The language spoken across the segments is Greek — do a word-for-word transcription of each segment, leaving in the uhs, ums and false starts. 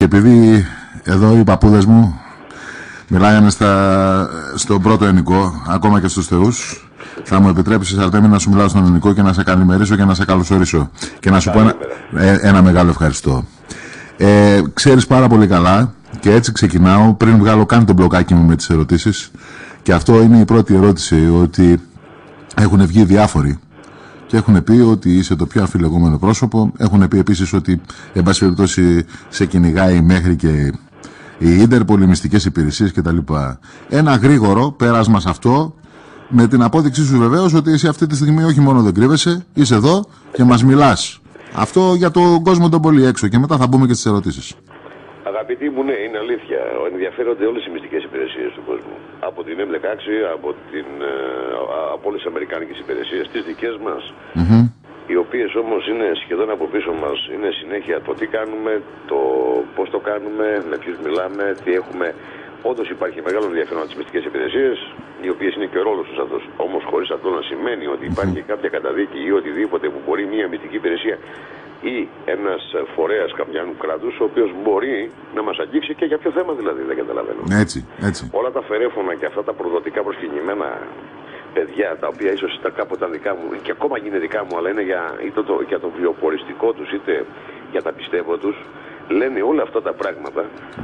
Επειδή εδώ οι παππούδες μου μιλάγανε στα, στον πρώτο ενικό, ακόμα και στους θεούς, θα μου επιτρέψεις, Αρτέμι, να σου μιλάω στον ενικό και να σε καλημερίσω και να σε καλωσορίσω. Και να σου πω ένα, ε, ένα μεγάλο ευχαριστώ. Ε, ξέρεις πάρα πολύ καλά, και έτσι ξεκινάω, πριν βγάλω καν το μπλοκάκι μου με τις ερωτήσεις, και αυτό είναι η πρώτη ερώτηση, ότι έχουν βγει διάφοροι και έχουν πει ότι είσαι το πιο αμφιλεγόμενο πρόσωπο. Έχουν πει επίσης ότι, εν πάση περιπτώσει, σε κυνηγάει μέχρι και οι ιντερπολιμιστικές υπηρεσίες κτλ. Ένα γρήγορο πέρασμα σε αυτό, με την απόδειξή σου βεβαίως ότι εσύ αυτή τη στιγμή όχι μόνο δεν κρύβεσαι, είσαι εδώ και μας μιλάς. Αυτό για τον κόσμο τον πολύ έξω, και μετά θα μπούμε και στις ερωτήσεις. Αγαπητοί μου, ναι, είναι αλήθεια. Ενδιαφέρονται όλες οι μυστικές υπηρεσίες του κόσμου. Από την εμ δεκαέξι, από, την, από όλες τις αμερικάνικες υπηρεσίες, τις δικές μας, mm-hmm. οι οποίες όμως είναι σχεδόν από πίσω μας. Είναι συνέχεια το τι κάνουμε, το πώς το κάνουμε, με ποιους μιλάμε, τι έχουμε. Όντως υπάρχει μεγάλο ενδιαφέρον από τις μυστικές υπηρεσίες, οι οποίες είναι και ο ρόλος τους αυτός. Όμως χωρίς αυτό να σημαίνει ότι υπάρχει mm-hmm. κάποια καταδίκη ή οτιδήποτε που μπορεί μια μυστική υπηρεσία ή ένας φορέας κάποιου κράτους, ο οποίος μπορεί να μας αγγίξει και για ποιο θέμα δηλαδή, δεν καταλαβαίνω. Έτσι, έτσι. Όλα τα φερέφωνα και αυτά τα προδοτικά προσκυνημένα παιδιά, τα οποία ίσως ήταν κάποτε δικά μου και ακόμα είναι δικά μου, αλλά είναι για, είτε το, για το βιοποριστικό τους είτε για τα πιστεύω τους, λένε όλα αυτά τα πράγματα,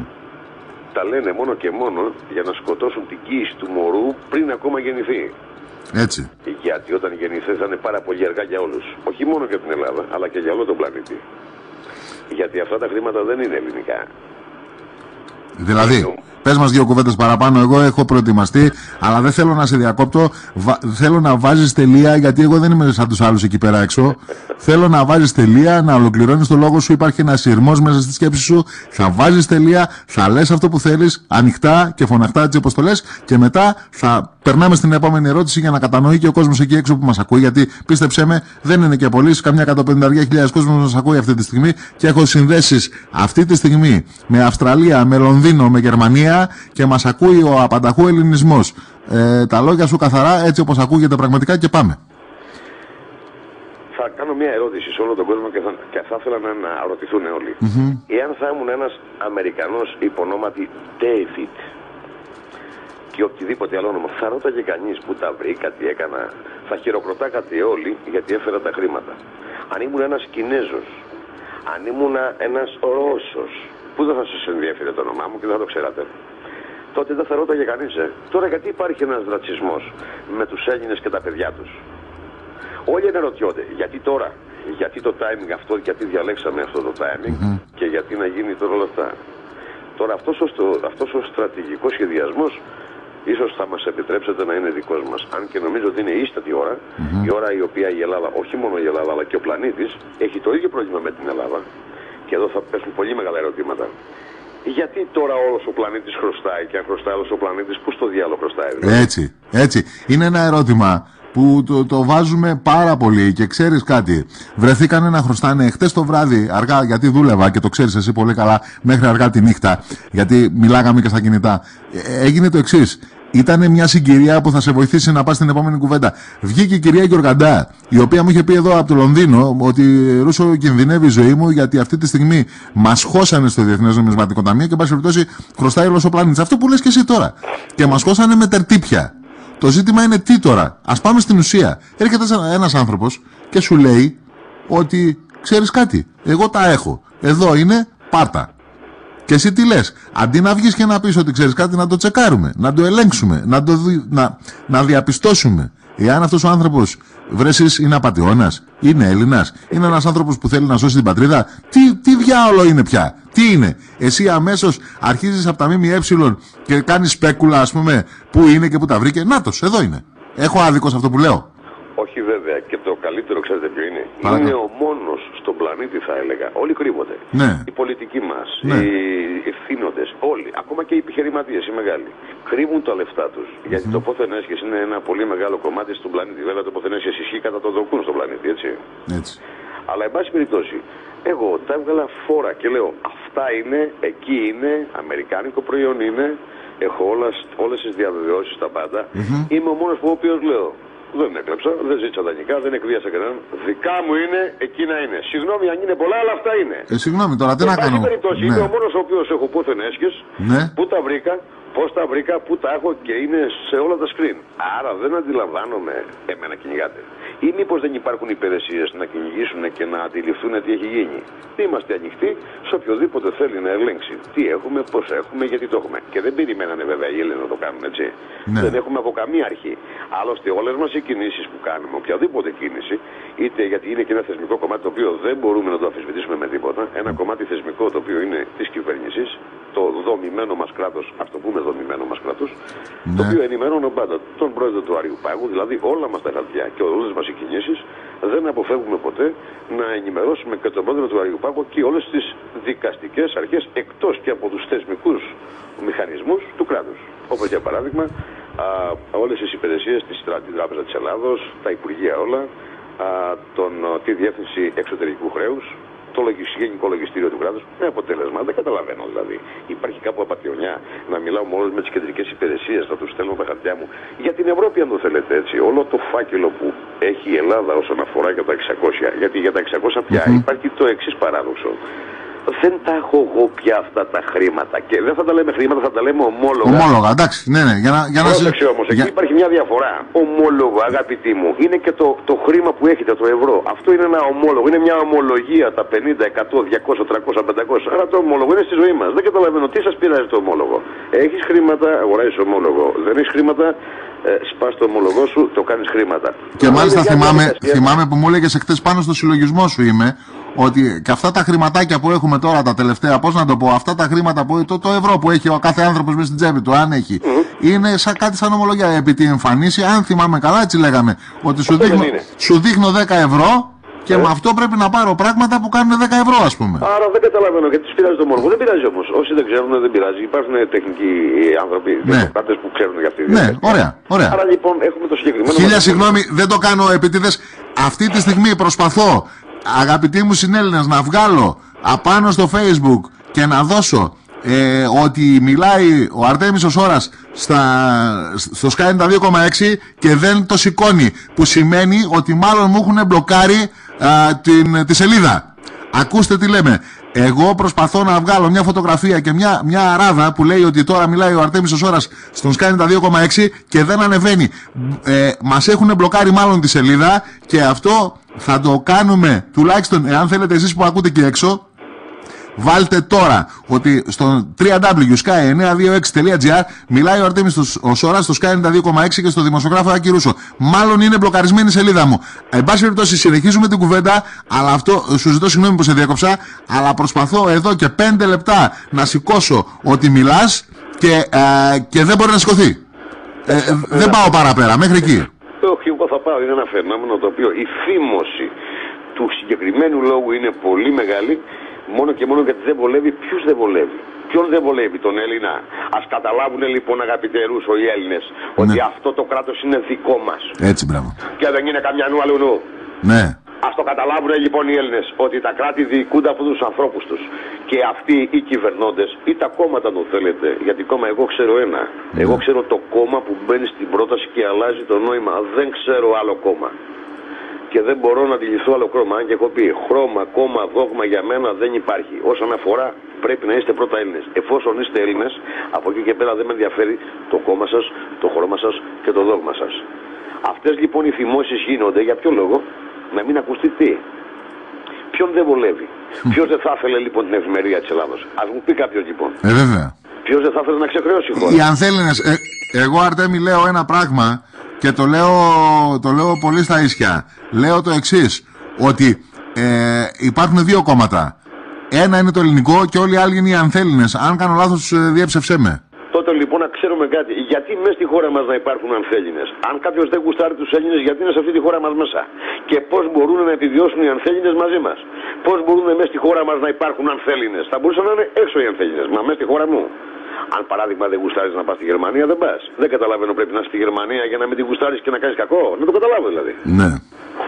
τα λένε μόνο και μόνο για να σκοτώσουν την κοίηση του μωρού πριν ακόμα γεννηθεί. Έτσι. Γιατί όταν γεννηθεί θα είναι πάρα πολύ αργά για όλους. Όχι μόνο για την Ελλάδα, αλλά και για όλο τον πλανήτη. Γιατί αυτά τα χρήματα δεν είναι ελληνικά. Δηλαδή, πες μας δύο κουβέντες παραπάνω. Εγώ έχω προετοιμαστεί, αλλά δεν θέλω να σε διακόπτω. Βα... Θέλω να βάζεις τελεία, γιατί εγώ δεν είμαι σαν τους άλλους εκεί πέρα έξω. Θέλω να βάζεις τελεία, να ολοκληρώνεις το λόγο σου. Υπάρχει ένας σειρμός μέσα στη σκέψη σου. Θα βάζεις τελεία, θα λες αυτό που θέλεις, ανοιχτά και φωναχτά, έτσι όπως το λες. Και μετά θα περνάμε στην επόμενη ερώτηση για να κατανοεί και ο κόσμος εκεί έξω που μας ακούει. Γιατί πίστεψέ με, δεν είναι και πολλοί. Καμιά εκατοπενήντα χιλιάδες κόσμος μας ακούει αυτή τη στιγμή. Και έχω συνδέσεις αυτή τη στιγμή με Αυστραλία, με Λονδίνο, με Γερμανία. Και μας ακούει ο απανταχού ελληνισμός. Ε, τα λόγια σου καθαρά, έτσι όπως ακούγεται πραγματικά, και πάμε. Θα κάνω μια ερώτηση σε όλο τον κόσμο και θα, και θα ήθελα να, να ρωτηθούν όλοι. Mm-hmm. Εάν θα ήμουν ένας Αμερικανός υπονόματι David και οτιδήποτε άλλο όνομα, θα ρώταγε κανείς που τα βρήκα, τι έκανα, θα χειροκροτάγατε όλοι γιατί έφερα τα χρήματα. Αν ήμουν ένας Κινέζος, αν ήμουν ένας Ρώσος, που δεν θα σας ενδιαφέρει το όνομά μου και δεν θα το ξέρατε, τότε δεν θα ρώταγε κανείς. Ε. Τώρα γιατί υπάρχει ένας ρατσισμός με τους Έλληνες και τα παιδιά τους? Όλοι αναρωτιόνται γιατί τώρα, γιατί το timing αυτό, γιατί διαλέξαμε αυτό το timing mm-hmm. και γιατί να γίνει τώρα όλα αυτά. Τώρα αυτός ο, αυτός ο στρατηγικός σχεδιασμός ίσως θα μας επιτρέψετε να είναι δικός μας. Αν και νομίζω ότι είναι ίστατη ώρα, mm-hmm. η ώρα η οποία η Ελλάδα, όχι μόνο η Ελλάδα αλλά και ο πλανήτης, έχει το ίδιο πρόβλημα με την Ελλάδα. Και εδώ θα πέσουν πολύ μεγάλα ερωτήματα. Γιατί τώρα όλος ο πλανήτης χρωστάει, και αν χρωστάει όλος ο πλανήτης, πού στο διάλογο χρωστάει? Δηλαδή? Έτσι, έτσι. Είναι ένα ερώτημα που το, το βάζουμε πάρα πολύ, και ξέρεις κάτι. Βρεθήκανε να χρωστάνε χτες το βράδυ, αργά, γιατί δούλευα και το ξέρεις εσύ πολύ καλά, μέχρι αργά τη νύχτα, γιατί μιλάγαμε και στα κινητά. Ε, έγινε το εξής. Ήτανε μια συγκυρία που θα σε βοηθήσει να πας στην επόμενη κουβέντα. Βγήκε η κυρία Γιοργαντά, η οποία μου είχε πει εδώ από το Λονδίνο ότι Ρούσο, κινδυνεύει η ζωή μου, γιατί αυτή τη στιγμή μας χώσανε στο Διεθνές Νομισματικό Ταμείο και, εν πάση περιπτώσει, χρωστάει όλος ο πλανήτης. Αυτό που λες και εσύ τώρα. Και μας χώσανε με τερτύπια. Το ζήτημα είναι τι τώρα? Ας πάμε στην ουσία. Έρχεται ένας άνθρωπος και σου λέει ότι ξέρεις κάτι, εγώ τα έχω. Εδώ είναι, πάρτα. Και εσύ τι λες? Αντί να βγεις και να πεις ότι ξέρεις κάτι, να το τσεκάρουμε, να το ελέγξουμε, να, το δι... να... να διαπιστώσουμε. Εάν αυτός ο άνθρωπος, βρέσεις, είναι απατεώνας, είναι Έλληνας, είναι ένας άνθρωπος που θέλει να σώσει την πατρίδα, τι, τι διάολο είναι πια, τι είναι? Εσύ αμέσως αρχίζεις από τα ΜΜΕ και κάνεις σπέκουλα, ας πούμε, πού είναι και πού τα βρήκε. Νάτος, εδώ είναι. Έχω άδικο σε αυτό που λέω? Όχι βέβαια, και το καλύτερο ξέρετε ποιο είναι? Παρακαλώ. Είναι ο μόνος στον πλανήτη, θα έλεγα. Όλοι κρύβονται. Ναι. Οι πολιτικοί μας, ναι. οι ευθύνοντες, όλοι, ακόμα και οι επιχειρηματίες, οι μεγάλοι, κρύβουν τα λεφτά τους. Mm-hmm. Γιατί το πόθεν έσχεση είναι ένα πολύ μεγάλο κομμάτι στον πλανήτη. Βέβαια το πόθεν έσχεση ισχύει κατά τον δοκούν στον πλανήτη, έτσι. έτσι. Αλλά εν πάση περιπτώσει, εγώ τα έβγαλα φόρα και λέω αυτά είναι, εκεί είναι, αμερικάνικο προϊόν είναι, έχω όλες, όλες τις διαβεβαιώσεις, τα πάντα. Mm-hmm. Είμαι ο μόνος που ο οποίος λέω δεν έκλεψα, δεν ζήτησα δανεικά, δεν εκβίασα κανέναν. Δικά μου είναι, εκείνα είναι. Συγγνώμη αν είναι πολλά, αλλά αυτά είναι. Ε, συγγνώμη τώρα, τι να κάνω. Σε περιπτώσει, ναι. Είμαι ο μόνος ο οποίος έχω πούθεν έσχες, ναι. Πού τα βρήκα, πώς τα βρήκα, πού τα έχω και είναι σε όλα τα screen. Άρα δεν αντιλαμβάνομαι εμένα κυνηγάτε. Ή μήπως δεν υπάρχουν υπηρεσίες να κυνηγήσουν και να αντιληφθούν τι έχει γίνει. Είμαστε ανοιχτοί σε οποιοδήποτε θέλει να ελέγξει τι έχουμε, πώς έχουμε, γιατί το έχουμε. Και δεν περιμένανε βέβαια οι Έλληνες να το κάνουν έτσι. Ναι. Δεν έχουμε από καμία αρχή. Άλλωστε όλες μας οι κινήσεις που κάνουμε, οποιαδήποτε κίνηση, είτε γιατί είναι και ένα θεσμικό κομμάτι το οποίο δεν μπορούμε να το αμφισβητήσουμε με τίποτα, ένα κομμάτι θεσμικό το οποίο είναι της κυβέρνησης, το δομημένο μας κράτος, ας το πούμε δομημένο μας κράτος, ναι. Το οποίο ενημερώνω πάντα τον πρόεδρο του Αριού Πάγου, δηλαδή όλα μας τα χαρτιά και όλες μας οι κινήσεις, δεν αποφεύγουμε ποτέ να ενημερώσουμε και τον πρόεδρο του Αριού Πάγου και όλες τις δικαστικές αρχές εκτός και από τους θεσμικούς μηχανισμούς του κράτους. Όπως για παράδειγμα, α, όλες τις υπηρεσίες της Τράπεζα της Ελλάδος, τα Υπουργεία όλα, α, τον, τη Διεύθυνση Εξωτερικού Χρέους, το Γενικό Λογιστήριο του κράτους, με αποτέλεσμα. Δεν καταλαβαίνω δηλαδή. Υπάρχει κάπου απατιονιά να μιλάω μόνο με τις κεντρικές υπηρεσίες, να τους στέλνω τα χαρτιά μου. Για την Ευρώπη, αν το θέλετε έτσι, όλο το φάκελο που έχει η Ελλάδα όσον αφορά για τα εξακόσια, γιατί για τα εξακόσια πια mm-hmm. υπάρχει το εξής παράδοξο. Δεν τα έχω εγώ πια αυτά τα χρήματα. Και δεν θα τα λέμε χρήματα, θα τα λέμε ομόλογα. Ομόλογα, εντάξει, ναι, ναι. Για να, για να Πρόσεξε όμως, για... εκεί υπάρχει μια διαφορά. Ομόλογο, αγαπητοί μου, είναι και το, το χρήμα που έχετε, το ευρώ. Αυτό είναι ένα ομόλογο, είναι μια ομολογία τα πενήντα, εκατό, διακόσια, τριακόσια, πεντακόσια. Άρα το ομόλογο είναι στη ζωή μας. Δεν καταλαβαίνω τι σας πειράζει το ομόλογο. Έχεις χρήματα, αγοράζεις ομόλογο. Δεν έχεις χρήματα, ε, σπάς το ομόλογό σου, το κάνεις χρήματα. Και Άρα μάλιστα θυμάμαι, θυμάμαι που μου έλεγες εχθές πάνω στο συλλογισμό σου είμαι. Ότι και αυτά τα χρηματάκια που έχουμε τώρα τα τελευταία, πώς να το πω, αυτά τα χρήματα που το, το ευρώ που έχει ο κάθε άνθρωπος μέσα στην τσέπη του, αν έχει, mm-hmm. είναι σαν κάτι σαν ομολογία. Επί τη εμφανίση, αν θυμάμαι καλά, έτσι λέγαμε, ότι σου δείχνω, σου δείχνω δέκα ευρώ και mm. με αυτό πρέπει να πάρω πράγματα που κάνουν δέκα ευρώ, ας πούμε. Άρα δεν καταλαβαίνω γιατί τους πειράζει το ομόλογο. Δεν πειράζει όμως. Όσοι δεν ξέρουν, δεν πειράζει. Υπάρχουν τεχνικοί άνθρωποι, ναι. δημοκράτες που ξέρουν για αυτή τη ναι, ωραία, ωραία. Άρα λοιπόν έχουμε το συγκεκριμένο. Χίλια συγγνώμη, δεν το κάνω επίτηδες. Αυτή τη στιγμή προσπαθώ. Αγαπητοί μου συνέλληνες, να βγάλω απάνω στο Facebook και να δώσω ε, ότι μιλάει ο Αρτέμις ο Σόρας στα, στο Sky ενενήντα δύο κόμμα έξι και δεν το σηκώνει, που σημαίνει ότι μάλλον μου έχουν μπλοκάρει α, την, τη σελίδα. Ακούστε τι λέμε. Εγώ προσπαθώ να βγάλω μια φωτογραφία και μια, μια αράδα που λέει ότι τώρα μιλάει ο Αρτέμις ο Σόρας στον Sky ενενήντα δύο κόμμα έξι και δεν ανεβαίνει. Ε, μας έχουν μπλοκάρει μάλλον τη σελίδα και αυτό θα το κάνουμε τουλάχιστον, εάν θέλετε εσείς που ακούτε εκεί έξω, βάλτε τώρα ότι στο double-u double-u double-u τελεία sky εννιακόσια είκοσι έξι τελεία gr μιλάει ο Αρτέμις ο Σόρας στο Sky ενενήντα δύο κόμμα έξι και στο δημοσιογράφο Άκη Ρούσο. Μάλλον είναι μπλοκαρισμένη η σελίδα μου. Εν πάση περιπτώσει, συνεχίζουμε την κουβέντα, αλλά αυτό, σου ζητώ συγγνώμη που σε διέκοψα, αλλά προσπαθώ εδώ και πέντε λεπτά να σηκώσω ότι μιλάς και, ε, και δεν μπορεί να σηκωθεί. Ε, ε, δεν πάω παραπέρα, μέχρι εκεί. Όχι, εγώ θα πάω. Είναι ένα φαινόμενο το οποίο η φήμωση του συγκεκριμένου λόγου είναι πολύ μεγάλη, μόνο και μόνο γιατί δεν βολεύει. Ποιους δεν βολεύει? Ποιον δεν βολεύει? Τον Έλληνα. Ας καταλάβουν λοιπόν, αγαπητέ Ρούσο, οι Έλληνες, ναι. ότι αυτό το κράτος είναι δικό μας. Έτσι, μπράβο. Και δεν είναι καμιά νου αλλού. Ναι. Ας το καταλάβουν λοιπόν οι Έλληνες, ότι τα κράτη διοικούνται από τους ανθρώπους τους. Και αυτοί οι κυβερνώντες ή τα κόμματα, αν το θέλετε, γιατί κόμμα εγώ ξέρω ένα. Ναι. Εγώ ξέρω το κόμμα που μπαίνει στην πρόταση και αλλάζει το νόημα. Δεν ξέρω άλλο κόμμα. Και δεν μπορώ να αντιληφθώ άλλο κόμμα. Αν και έχω πει χρώμα, κόμμα, δόγμα για μένα δεν υπάρχει. Όσον αφορά, πρέπει να είστε πρώτα Έλληνες. Εφόσον είστε Έλληνες, από εκεί και πέρα δεν με ενδιαφέρει το κόμμα σας, το χρώμα σας και το δόγμα σας. Αυτές λοιπόν οι θυμώσεις γίνονται για ποιο λόγο? Να μην ακουστεί τι? Ποιον δεν βολεύει? Ποιος δεν θα ήθελε λοιπόν την ευημερία της Ελλάδος? Ας μου πει κάποιος λοιπόν. Ε, βέβαια. Ποιος δεν θα ήθελε να ξεχρεώσει η χώρα? Οι ανθέλληνες, ε, εγώ Αρτέμι λέω ένα πράγμα και το λέω, το λέω πολύ στα ίσια. Λέω το εξής, ότι ε, υπάρχουν δύο κόμματα. Ένα είναι το ελληνικό και όλοι οι άλλοι είναι οι ανθέλληνες. Αν κάνω λάθος, διέψευσέ με. Τότε λοιπόν να ξέρουμε κάτι. Γιατί μέσα στη χώρα μας να υπάρχουν ανθέλληνες? Αν κάποιος δεν γουστάρει τους Έλληνες, γιατί είναι σε αυτή τη χώρα μας μέσα? Και πώς μπορούν να επιβιώσουν οι ανθέλληνες μαζί μας? Πώς μπορούν μέσα στη χώρα μας να υπάρχουν ανθέλληνες? Θα μπορούσαν να είναι έξω οι ανθέλληνες, μα μέσα στη χώρα μου. Αν παράδειγμα δεν γουστάρεις να πας στη Γερμανία, δεν πας. Δεν καταλαβαίνω, πρέπει να είσαι στη Γερμανία για να μην την γουστάρεις και να κάνεις κακό. Να το καταλάβω δηλαδή. Ναι.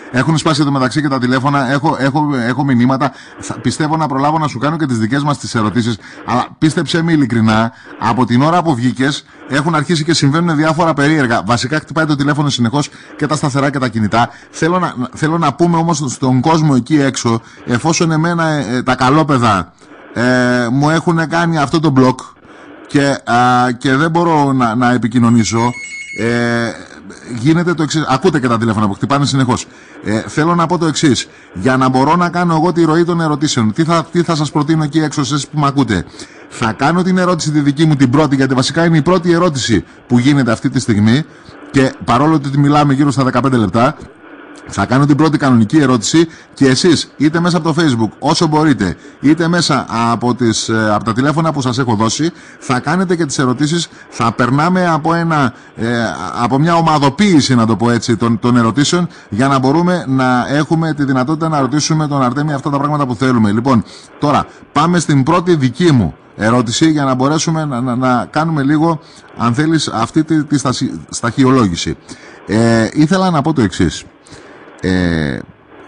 Έχουν σπάσει εδώ μεταξύ και τα τηλέφωνα. Έχω, έχω, έχω μηνύματα. Θα, πιστεύω να προλάβω να σου κάνω και τις δικές μας τις ερωτήσεις. Αλλά πίστεψέ με ειλικρινά, από την ώρα που βγήκες έχουν αρχίσει και συμβαίνουν διάφορα περίεργα. Βασικά χτυπάει το τηλέφωνο συνεχώς και τα σταθερά και τα κινητά. Θέλω να, θέλω να πούμε όμως στον κόσμο εκεί έξω, εφόσον εμένα ε, τα καλόπαιδα ε, μου έχουν κάνει αυτό το μπλοκ και, α, και δεν μπορώ να, να επικοινωνήσω. Ε, γίνεται το εξής. Ακούτε και τα τηλέφωνα που χτυπάνε συνεχώς. Ε, θέλω να πω το εξής. Για να μπορώ να κάνω εγώ τη ροή των ερωτήσεων, τι θα, τι θα σας προτείνω εκεί έξω, εσείς που με ακούτε. Θα κάνω την ερώτηση τη δική μου, την πρώτη, γιατί βασικά είναι η πρώτη ερώτηση που γίνεται αυτή τη στιγμή. Και παρόλο ότι μιλάμε γύρω στα δεκαπέντε λεπτά, θα κάνω την πρώτη κανονική ερώτηση και εσείς είτε μέσα από το Facebook όσο μπορείτε, είτε μέσα από, τις, από τα τηλέφωνα που σας έχω δώσει, θα κάνετε και τις ερωτήσεις. Θα περνάμε από, ένα, ε, από μια ομαδοποίηση, να το πω έτσι, των, των ερωτήσεων, για να μπορούμε να έχουμε τη δυνατότητα να ρωτήσουμε τον Αρτέμι αυτά τα πράγματα που θέλουμε. Λοιπόν, τώρα πάμε στην πρώτη δική μου ερώτηση για να μπορέσουμε να, να, να κάνουμε λίγο, αν θέλεις, αυτή τη, τη στασι, σταχυολόγηση. Ε, ήθελα να πω το εξής. Ε,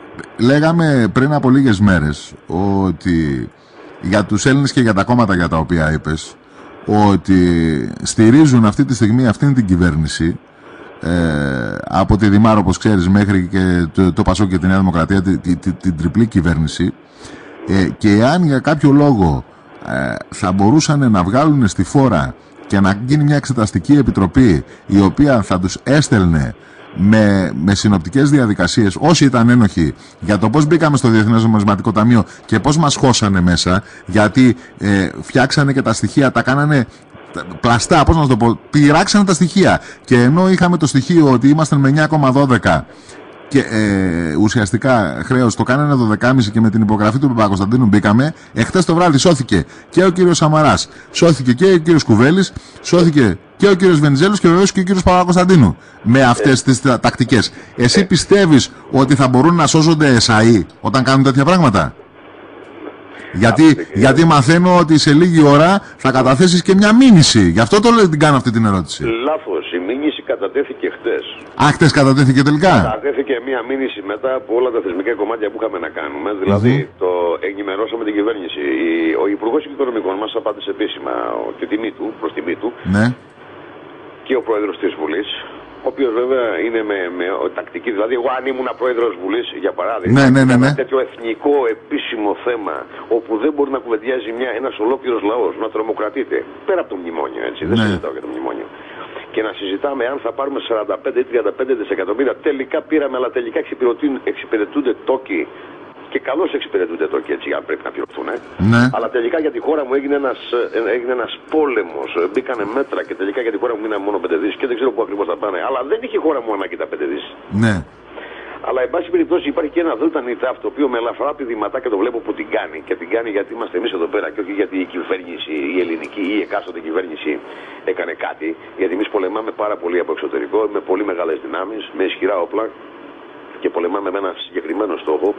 λέγαμε πριν από λίγες μέρες ότι για τους Έλληνες και για τα κόμματα για τα οποία είπες ότι στηρίζουν αυτή τη στιγμή αυτήν την κυβέρνηση, ε, από τη Δημάρο, όπως ξέρεις, μέχρι και το, το Πασόκ και τη Νέα Δημοκρατία, τη, τη, τη, την τριπλή κυβέρνηση, ε, και εάν για κάποιο λόγο ε, θα μπορούσαν να βγάλουν στη φόρα και να γίνει μια εξεταστική επιτροπή η οποία θα τους έστελνε με, με συνοπτικές διαδικασίες όσοι ήταν ένοχοι για το πώς μπήκαμε στο Διεθνές Νομισματικό Ταμείο και πώς μας χώσανε μέσα, γιατί ε, φτιάξανε και τα στοιχεία, τα κάνανε πλαστά, πώς να το πω, πειράξανε τα στοιχεία, και ενώ είχαμε το στοιχείο ότι ήμασταν με εννιά κόμμα δώδεκα και ε, ουσιαστικά χρέος το κάνανε δώδεκα κόμμα πέντε και με την υπογραφή του Παπακοσταντίνου μπήκαμε. Εχθές το βράδυ σώθηκε και ο κύριος Σαμαράς, σώθηκε και ο κύριος Κουβέλης, σώθηκε και ο κύριος Βενιζέλος και βεβαίως και ο κύριος Παπακοσταντίνου με αυτές τις τακτικές. Εσύ πιστεύεις ότι θα μπορούν να σώζονται εσαΐ όταν κάνουν τέτοια πράγματα? Γιατί, γιατί μαθαίνω ότι σε λίγη ώρα θα καταθέσεις και μια μήνυση. Γι' αυτό το λέω, την κάνω αυτή την ερώτηση. Λάθος. Η μήνυση κατατέθηκε χτες. Α, χτες κατατέθηκε τελικά. Κατατέθηκε μια μήνυση μετά από όλα τα θεσμικά κομμάτια που είχαμε να κάνουμε. Δηλαδή, mm-hmm. το ενημερώσαμε την κυβέρνηση. Ο Υπουργός Οικονομικών μας απάντησε επίσημα τη τιμή του, προς τιμή του. Ναι. Και ο Πρόεδρος της Βουλής, ο οποίος βέβαια είναι με, με τακτική. Δηλαδή, εγώ αν ήμουν πρόεδρος Βουλής, για παράδειγμα, ναι, ναι, ναι, ναι. ένα τέτοιο εθνικό επίσημο θέμα, όπου δεν μπορεί να κουβεντιάζει μια, ένας ολόκληρος λαός, να τρομοκρατείται, πέρα από το μνημόνιο, έτσι, δεν ναι. συζητάω για το μνημόνιο, και να συζητάμε αν θα πάρουμε σαράντα πέντε ή τριάντα πέντε δισεκατομμύρια, τελικά πήραμε, αλλά τελικά εξυπηρετούνται τόκοι. Και καλώς εξυπηρετούνται τόκοι, έτσι, αν πρέπει να πληρωθούν. Ε. Ναι. Αλλά τελικά για τη χώρα μου έγινε ένας, έγινε ένας πόλεμος. Μπήκανε μέτρα και τελικά για τη χώρα μου μείναν μόνο πέντε δις και δεν ξέρω πού ακριβώς θα πάνε. Αλλά δεν είχε η χώρα μου ανάγκη τα πέντε δις. Ναι. Αλλά εν πάση περιπτώσει υπάρχει και ένα δέλτα νιτάφ το οποίο με ελαφρά πηδηματά και το βλέπω που την κάνει. Και την κάνει γιατί είμαστε εμείς εδώ πέρα και όχι γιατί η κυβέρνηση, η ελληνική ή η εκάστοτε κυβέρνηση έκανε κάτι. Γιατί εμείς πολεμάμε πάρα πολύ από εξωτερικό, με πολύ μεγάλες δυνάμεις, με ισχυρά όπλα και πολεμάμε με ένα συγκεκριμένο στόχο.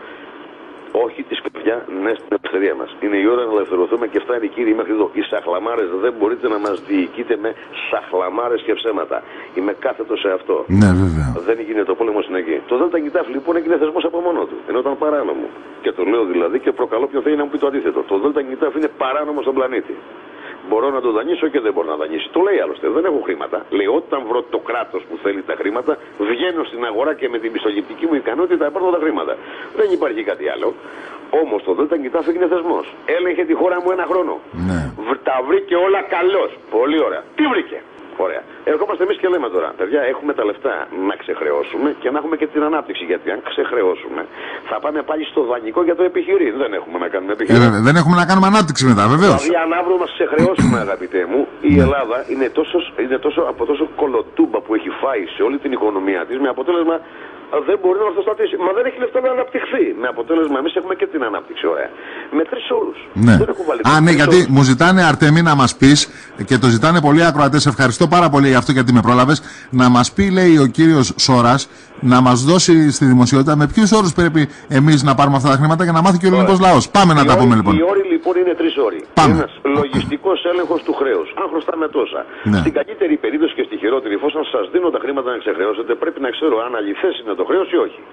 Όχι τη παιδιά, ναι, στην ελευθερία μας. Είναι η ώρα να ελευθερωθούμε και φτάνει, κύριοι, μέχρι εδώ. Οι σαχλαμάρες δεν μπορείτε να μας διοικείτε με σαχλαμάρες και ψέματα. Είμαι κάθετος σε αυτό. Ναι, βέβαια. Δεν έγινε το πόλεμο στην εκεί. Το ΔΝΤ λοιπόν έγινε θεσμός από μόνο του. Ενώ ήταν παράνομο. Και το λέω δηλαδή και προκαλώ ποιον θέλει να μου πει το αντίθετο. Το ΔΝΤ είναι παράνομο στον πλανήτη. Μπορώ να το δανείσω και δεν μπορώ να δανείσει. Το λέει άλλωστε. Δεν έχω χρήματα. Λέει όταν βρω το κράτος που θέλει τα χρήματα, βγαίνω στην αγορά και με την πιστοληπτική μου ικανότητα παίρνω τα χρήματα. Δεν υπάρχει κάτι άλλο. Όμως το ΔΝΤ έγινε θεσμός. Έλεγχε τη χώρα μου ένα χρόνο. Ναι. Τα βρήκε όλα καλώς. Πολύ ωραία. Τι βρήκε? Ωραία. Ερχόμαστε εμείς και λέμε τώρα, παιδιά, έχουμε τα λεφτά να ξεχρεώσουμε και να έχουμε και την ανάπτυξη. Γιατί αν ξεχρεώσουμε, θα πάμε πάλι στο δανεικό για το επιχειρήν. Δεν έχουμε να κάνουμε επιχειρήν. Ε, δεν έχουμε να κάνουμε ανάπτυξη μετά, βεβαίως. Δηλαδή, αν αύριο μας ξεχρεώσουμε, αγαπητέ μου, η ναι. Ελλάδα είναι, τόσο, είναι τόσο, από τόσο κολοτούμπα που έχει φάει σε όλη την οικονομία της, με αποτέλεσμα δεν μπορεί να αυτοστατήσει. Μα δεν έχει λεφτά να αναπτυχθεί. Με αποτέλεσμα, εμείς έχουμε και την ανάπτυξη. Ωραία. Με τρεις όρους. Ναι. Δεν έχω βάλει. Α, ναι, γιατί όρους. Μου ζητάνε, Αρτέμι, να μας πεις, και το ζητάνε πολλοί ακροατές. Ευχαριστώ πάρα πολύ για αυτό, γιατί με πρόλαβες. Να μας πει, λέει ο κύριος Σόρας, να μας δώσει στη δημοσιότητα με ποιους όρους πρέπει εμείς να πάρουμε αυτά τα χρήματα για να μάθει και ο ελληνικός λαός. Πάμε να τα πούμε λοιπόν. Οι όροι λοιπόν είναι τρεις όροι. Πάμε. Ένας λογιστικός έλεγχος του χρέους. Αν χρωστάμε τόσα. Ναι. Στην καλύτερη περίπτωση και στη χειρότερη, εφόσον σας δίνω τα χρήματα να ξεχρεώσετε, πρέπει να ξέρω αν αληθές είναι το χρέος ή όχι.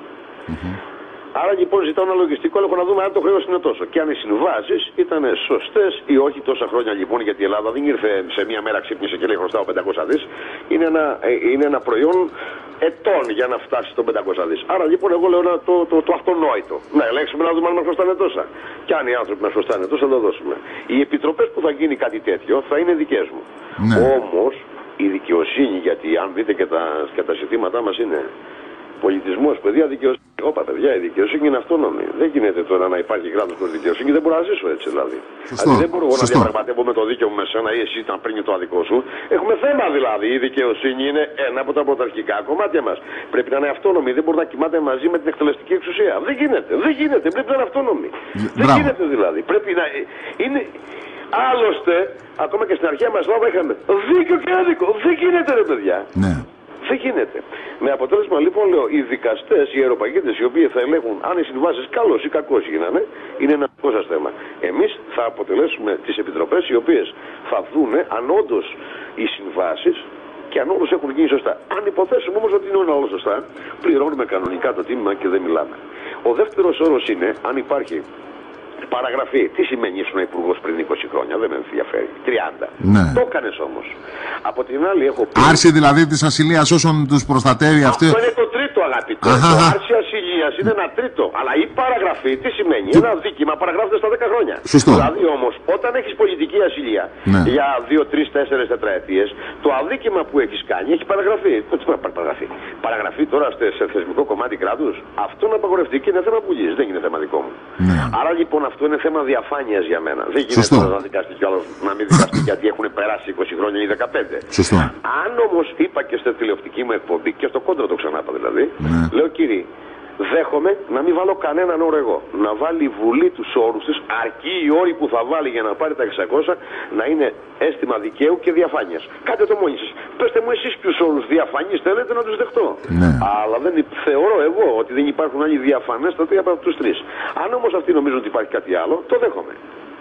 Mm-hmm. Άρα λοιπόν ζητάω ένα λογιστικό έλεγχο να δούμε αν το χρέος είναι τόσο. Και αν οι συμβάσεις ήταν σωστές ή όχι τόσα χρόνια λοιπόν, γιατί η Ελλάδα δεν ήρθε σε μία μέρα, ξύπνησε και λέει χρωστάω πεντακόσια δις. Είναι ένα, είναι ένα προϊόν ετών για να φτάσει στο πεντακόσια δις. Άρα λοιπόν εγώ λέω το, το, το αυτονόητο. Να ελέγξουμε να δούμε αν μας χρωστάνε τόσα. Και αν οι άνθρωποι μας χρωστάνε τόσα θα το δώσουμε. Οι επιτροπές που θα γίνει κάτι τέτοιο θα είναι δικές μου. Ναι. Όμως η δικαιοσύνη, γιατί αν δείτε και τα, και τα ζητήματά μας είναι πολιτισμός, παιδεία, δικαιοσύνη. Όπα παιδιά, η δικαιοσύνη είναι αυτόνομη. Δεν γίνεται τώρα να υπάρχει κράτος χωρίς δικαιοσύνη. Δεν μπορώ να ζήσω έτσι δηλαδή. Δηλαδή δεν μπορώ να διαπραγματεύομαι το δίκαιο μου με σένα ή εσύ να παίρνει το αδικό σου. Έχουμε θέμα δηλαδή. Η δικαιοσύνη είναι ένα από τα πρωταρχικά κομμάτια μας. Πρέπει να είναι αυτόνομη. Δεν μπορεί να κοιμάται μαζί με την εκτελεστική εξουσία. Δεν γίνεται. Δεν γίνεται. Πρέπει να είναι αυτόνομη. Δεν γίνεται δηλαδή. Πρέπει να είναι. Άλλωστε, ακόμα και στην αρχαία μας Ελλάδα είχαμε δίκαιο και άδικο. Δεν γίνεται ρε παιδιά. Ναι. Δεν γίνεται. Με αποτέλεσμα λοιπόν λέω οι δικαστές, οι αεροπαγίτες οι οποίοι θα ελέγχουν αν οι συμβάσεις καλώς ή κακώς γίνανε, είναι ένα δικό σας θέμα. Εμείς θα αποτελέσουμε τις επιτροπές οι οποίες θα δούνε αν όντως οι συμβάσεις και αν όντως έχουν γίνει σωστά. Αν υποθέσουμε όμως ότι είναι όλα σωστά, πληρώνουμε κανονικά το τίμημα και δεν μιλάμε. Ο δεύτερος όρος είναι αν υπάρχει παραγραφή. Τι σημαίνει ήσουν υπουργός πριν είκοσι χρόνια, δεν με ενδιαφέρει. τριάντα. Ναι. Το έκανες όμως. Από την άλλη έχω πει. Άρση δηλαδή της ασυλίας όσων τους προστατεύει αυτή. Αυτό είναι το τρίτο αγαπητό. Αχα. Το άρση ασυλίας είναι ένα τρίτο. Αλλά η παραγραφή τι σημαίνει. Τι... Ένα δίκημα παραγράφεται στα δέκα χρόνια. Σωστό. Δηλαδή όμως όταν έχεις πολιτική ασυλία ναι. για δύο, τρεις, τέσσερις τετραετίες, το αδίκημα που έχεις κάνει έχει παραγραφεί. Τι παραγραφεί. Παραγραφεί τώρα σε θεσμικό κομμάτι κράτους. Αυτό είναι απαγορευτικό και είναι θέμα πουλής. Δεν είναι θέμα δικό μου. Ναι. Άρα λοιπόν αυτό είναι θέμα διαφάνειας για μένα. Δεν γίνεται να δικαστεί κι άλλο να μην δικαστεί γιατί έχουν περάσει είκοσι χρόνια ή δεκαπέντε. Σωστό. Αν όμως είπα και στη τηλεοπτική μου εκπομπή και στο κόντρα το ξανάπα δηλαδή, ναι. λέω κύριε, δέχομαι να μην βάλω κανέναν όρο εγώ. Να βάλει η Βουλή τους όρους της, αρκεί οι όροι που θα βάλει για να πάρει τα εξακόσια να είναι αίσθημα δικαίου και διαφάνειας. Κάντε το μόνοι σας. Πέστε μου εσείς ποιους όρους διαφανείς θέλετε να τους δεχτώ. Ναι. Αλλά δεν θεωρώ εγώ ότι δεν υπάρχουν άλλοι διαφανέστατοι από τους τρεις. Αν όμως αυτοί νομίζουν ότι υπάρχει κάτι άλλο, το δέχομαι.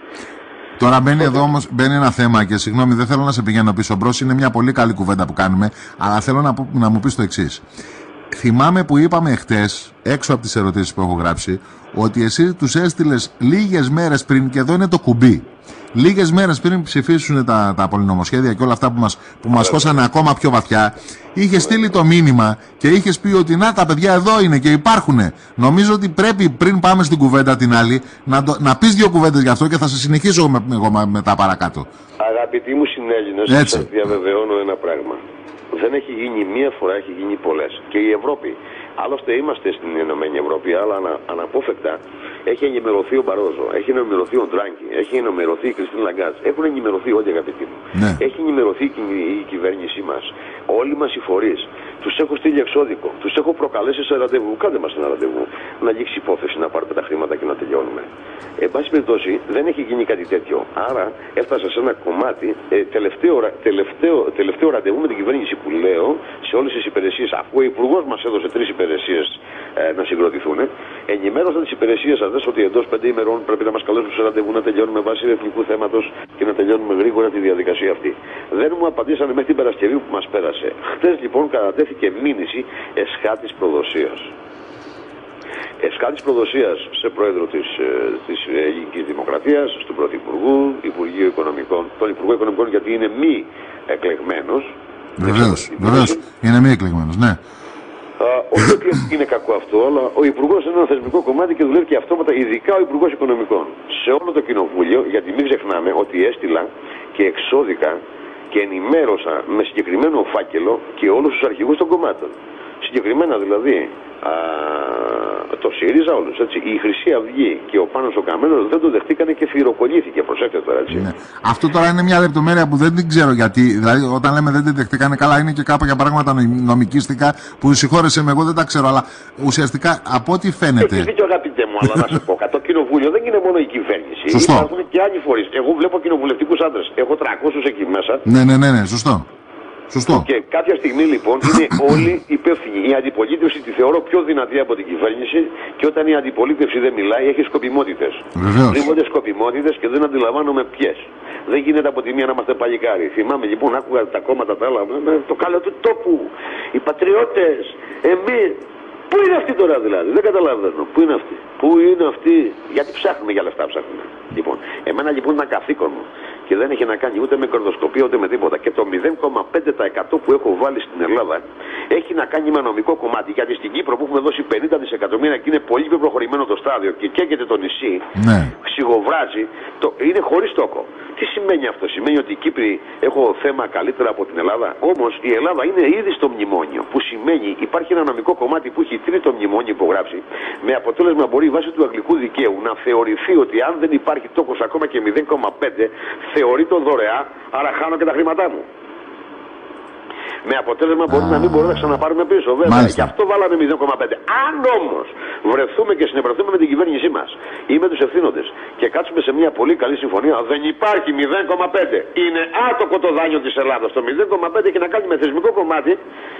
Τώρα μπαίνει εδώ όμως μπαίνει ένα θέμα και συγγνώμη, δεν θέλω να σε πηγαίνω πίσω μπρος. Είναι μια πολύ καλή κουβέντα που κάνουμε, αλλά θέλω να, να μου πεις το εξής. Θυμάμαι που είπαμε εχθές, έξω από τις ερωτήσεις που έχω γράψει, ότι εσύ τους έστειλες λίγες μέρες πριν, και εδώ είναι το κουμπί, λίγες μέρες πριν ψηφίσουν τα, τα πολυνομοσχέδια και όλα αυτά που μας, που μας χώσανε ακόμα πιο βαθιά, είχε στείλει το μήνυμα και είχες πει ότι να τα παιδιά εδώ είναι και υπάρχουνε. Νομίζω ότι πρέπει πριν πάμε στην κουβέντα την άλλη να, το, να πεις δύο κουβέντες γι' αυτό και θα σε συνεχίσω με, εγώ μετά παρακάτω. Αγαπητοί μου συνέλληνες, σας διαβεβαιώνω ένα πράγμα. Δεν έχει γίνει μία φορά, έχει γίνει πολλές. Και η Ευρώπη, άλλωστε είμαστε στην Ενωμένη Ευρώπη, αλλά ανα, αναπόφευκτα έχει ενημερωθεί ο Μπαρόζο, έχει ενημερωθεί ο Ντράγκη, έχει ενημερωθεί η Κριστίν Λαγκάτ, έχουν ενημερωθεί όλοι αγαπητοί μου. Ναι. Έχει ενημερωθεί η, η κυβέρνησή μας, όλοι μας οι φορείς. Τους έχω στείλει εξώδικο, τους έχω προκαλέσει σε ραντεβού. Κάντε μας ένα ραντεβού. Να λήξει υπόθεση, να πάρετε τα χρήματα και να τελειώνουμε. Εν πάση περιπτώσει, δεν έχει γίνει κάτι τέτοιο. Άρα έφτασα σε ένα κομμάτι, ε, τελευταίο, τελευταίο, τελευταίο ραντεβού με την κυβέρνηση που λέω σε όλες τις υπηρεσίες. Αφού ο Υπουργός μας έδωσε τρεις υπηρεσίες ε, να συγκροτηθούν, ενημέρωσα τις υπηρεσίες αυτές ότι εντός πέντε ημερών πρέπει να μας καλέσουν σε ραντεβού να τελειώνουμε βάσει εθνικού θέματος και να τελειώνουμε γρήγορα τη διαδικασία αυτή. Δεν μου απαντήσανε μέχρι την Παρασκευή που μας πέρασε. Χτες λοιπόν κατατέθηκε μήνυση εσχάτης προδοσίας. Εσχάτης προδοσίας σε πρόεδρο της, της Ελληνικής Δημοκρατίας, στον Πρωθυπουργού, Υπουργείο Οικονομικών, τον Υπουργό Οικονομικών γιατί είναι μη εκλεγμένος. Βεβαίως, βεβαίως, είναι μη εκλεγμένος, ναι. Όχι ότι είναι κακό αυτό, αλλά ο Υπουργός είναι ένα θεσμικό κομμάτι και δουλεύει και αυτόματα, ειδικά ο Υπουργός Οικονομικών. Σε όλο το Κοινοβούλιο, γιατί μην ξεχνάμε ότι έστειλα και εξώδικα και ενημέρωσα με συγκεκριμένο φάκελο και όλους τους αρχηγούς των κομμάτων. Συγκεκριμένα δηλαδή α, το ΣΥΡΙΖΑ όλους, έτσι. Η Χρυσή Αυγή και ο Πάνος ο Καμένος δεν το δεχτήκανε και φυροκολήθηκε, προσέξτε τώρα, έτσι. Ναι. Αυτό τώρα είναι μια λεπτομέρεια που δεν την ξέρω γιατί, δηλαδή όταν λέμε δεν την δεχτήκανε καλά είναι και κάποια πράγματα νομικίστικα που συγχώρεσαι με εγώ δεν τα ξέρω, αλλά ουσιαστικά από ό,τι φαίνεται... Έχεις δίκιο αγαπητέ μου, αλλά να σου πω, το κοινοβούλιο δεν είναι μόνο η κυβέρνηση, σωστό. Υπάρχουν και άλλοι φορείς. Εγώ βλέπω κοινοβουλευτικούς άντρες, έχω τριακόσιους εκεί μέσα. Ναι, ναι, ναι, ναι, σωστό. Σωστό. Και κάποια στιγμή λοιπόν είναι όλοι υπεύθυνοι. Η αντιπολίτευση τη θεωρώ πιο δυνατή από την κυβέρνηση και όταν η αντιπολίτευση δεν μιλάει έχει σκοπιμότητες. Βρίσκονται σκοπιμότητες και δεν αντιλαμβάνομαι ποιες. Δεν γίνεται από τη μία να είμαστε παλικάροι. Θυμάμαι λοιπόν, άκουγα τα κόμματα τα άλλα, το καλό του τόπου, οι πατριώτες, εμείς. Πού είναι αυτή τώρα δηλαδή, δεν καταλαβαίνω. Πού είναι αυτή, πού είναι αυτή, γιατί ψάχνουμε για λεφτά ψάχνουμε. Λοιπόν, εμένα λοιπόν είναι ένα καθήκον μου και δεν έχει να κάνει ούτε με κερδοσκοπία ούτε με τίποτα. Και το μηδέν κόμμα πέντε τοις εκατό που έχω βάλει στην Ελλάδα έχει να κάνει με νομικό κομμάτι. Γιατί στην Κύπρο που έχουμε δώσει πενήντα δισεκατομμύρια και είναι πολύ πιο προχωρημένο το στάδιο και καίγεται το νησί, ναι. Σιγοβράζει, το, είναι χωρίς τόκο. Τι σημαίνει αυτό? Σημαίνει ότι οι Κύπροι έχω θέμα καλύτερα από την Ελλάδα. Όμως η Ελλάδα είναι ήδη στο μνημόνιο. Που σημαίνει υπάρχει ένα νομικό κομμάτι που έχει τρίτο μνημόνιο υπογράψει. Με αποτέλεσμα μπορεί βάσει του αγγλικού δικαίου να θεωρηθεί ότι αν δεν υπάρχει τόκος ακόμα και μηδέν κόμμα πέντε θεωρεί το δωρεά, άρα χάνω και τα χρήματά μου. Με αποτέλεσμα μπορεί να μην μπορούμε να ξαναπάρουμε πίσω, βέβαια. Μάλιστα. Γι' αυτό βάλαμε μηδέν κόμμα πέντε. Αν όμως βρεθούμε και συνεπρεθούμε με την κυβέρνησή μας ή με τους ευθύνοντες και κάτσουμε σε μια πολύ καλή συμφωνία, δεν υπάρχει μηδέν κόμμα πέντε. Είναι άτοκο το δάνειο της Ελλάδας. Το μηδέν κόμμα πέντε έχει να κάνει με θεσμικό κομμάτι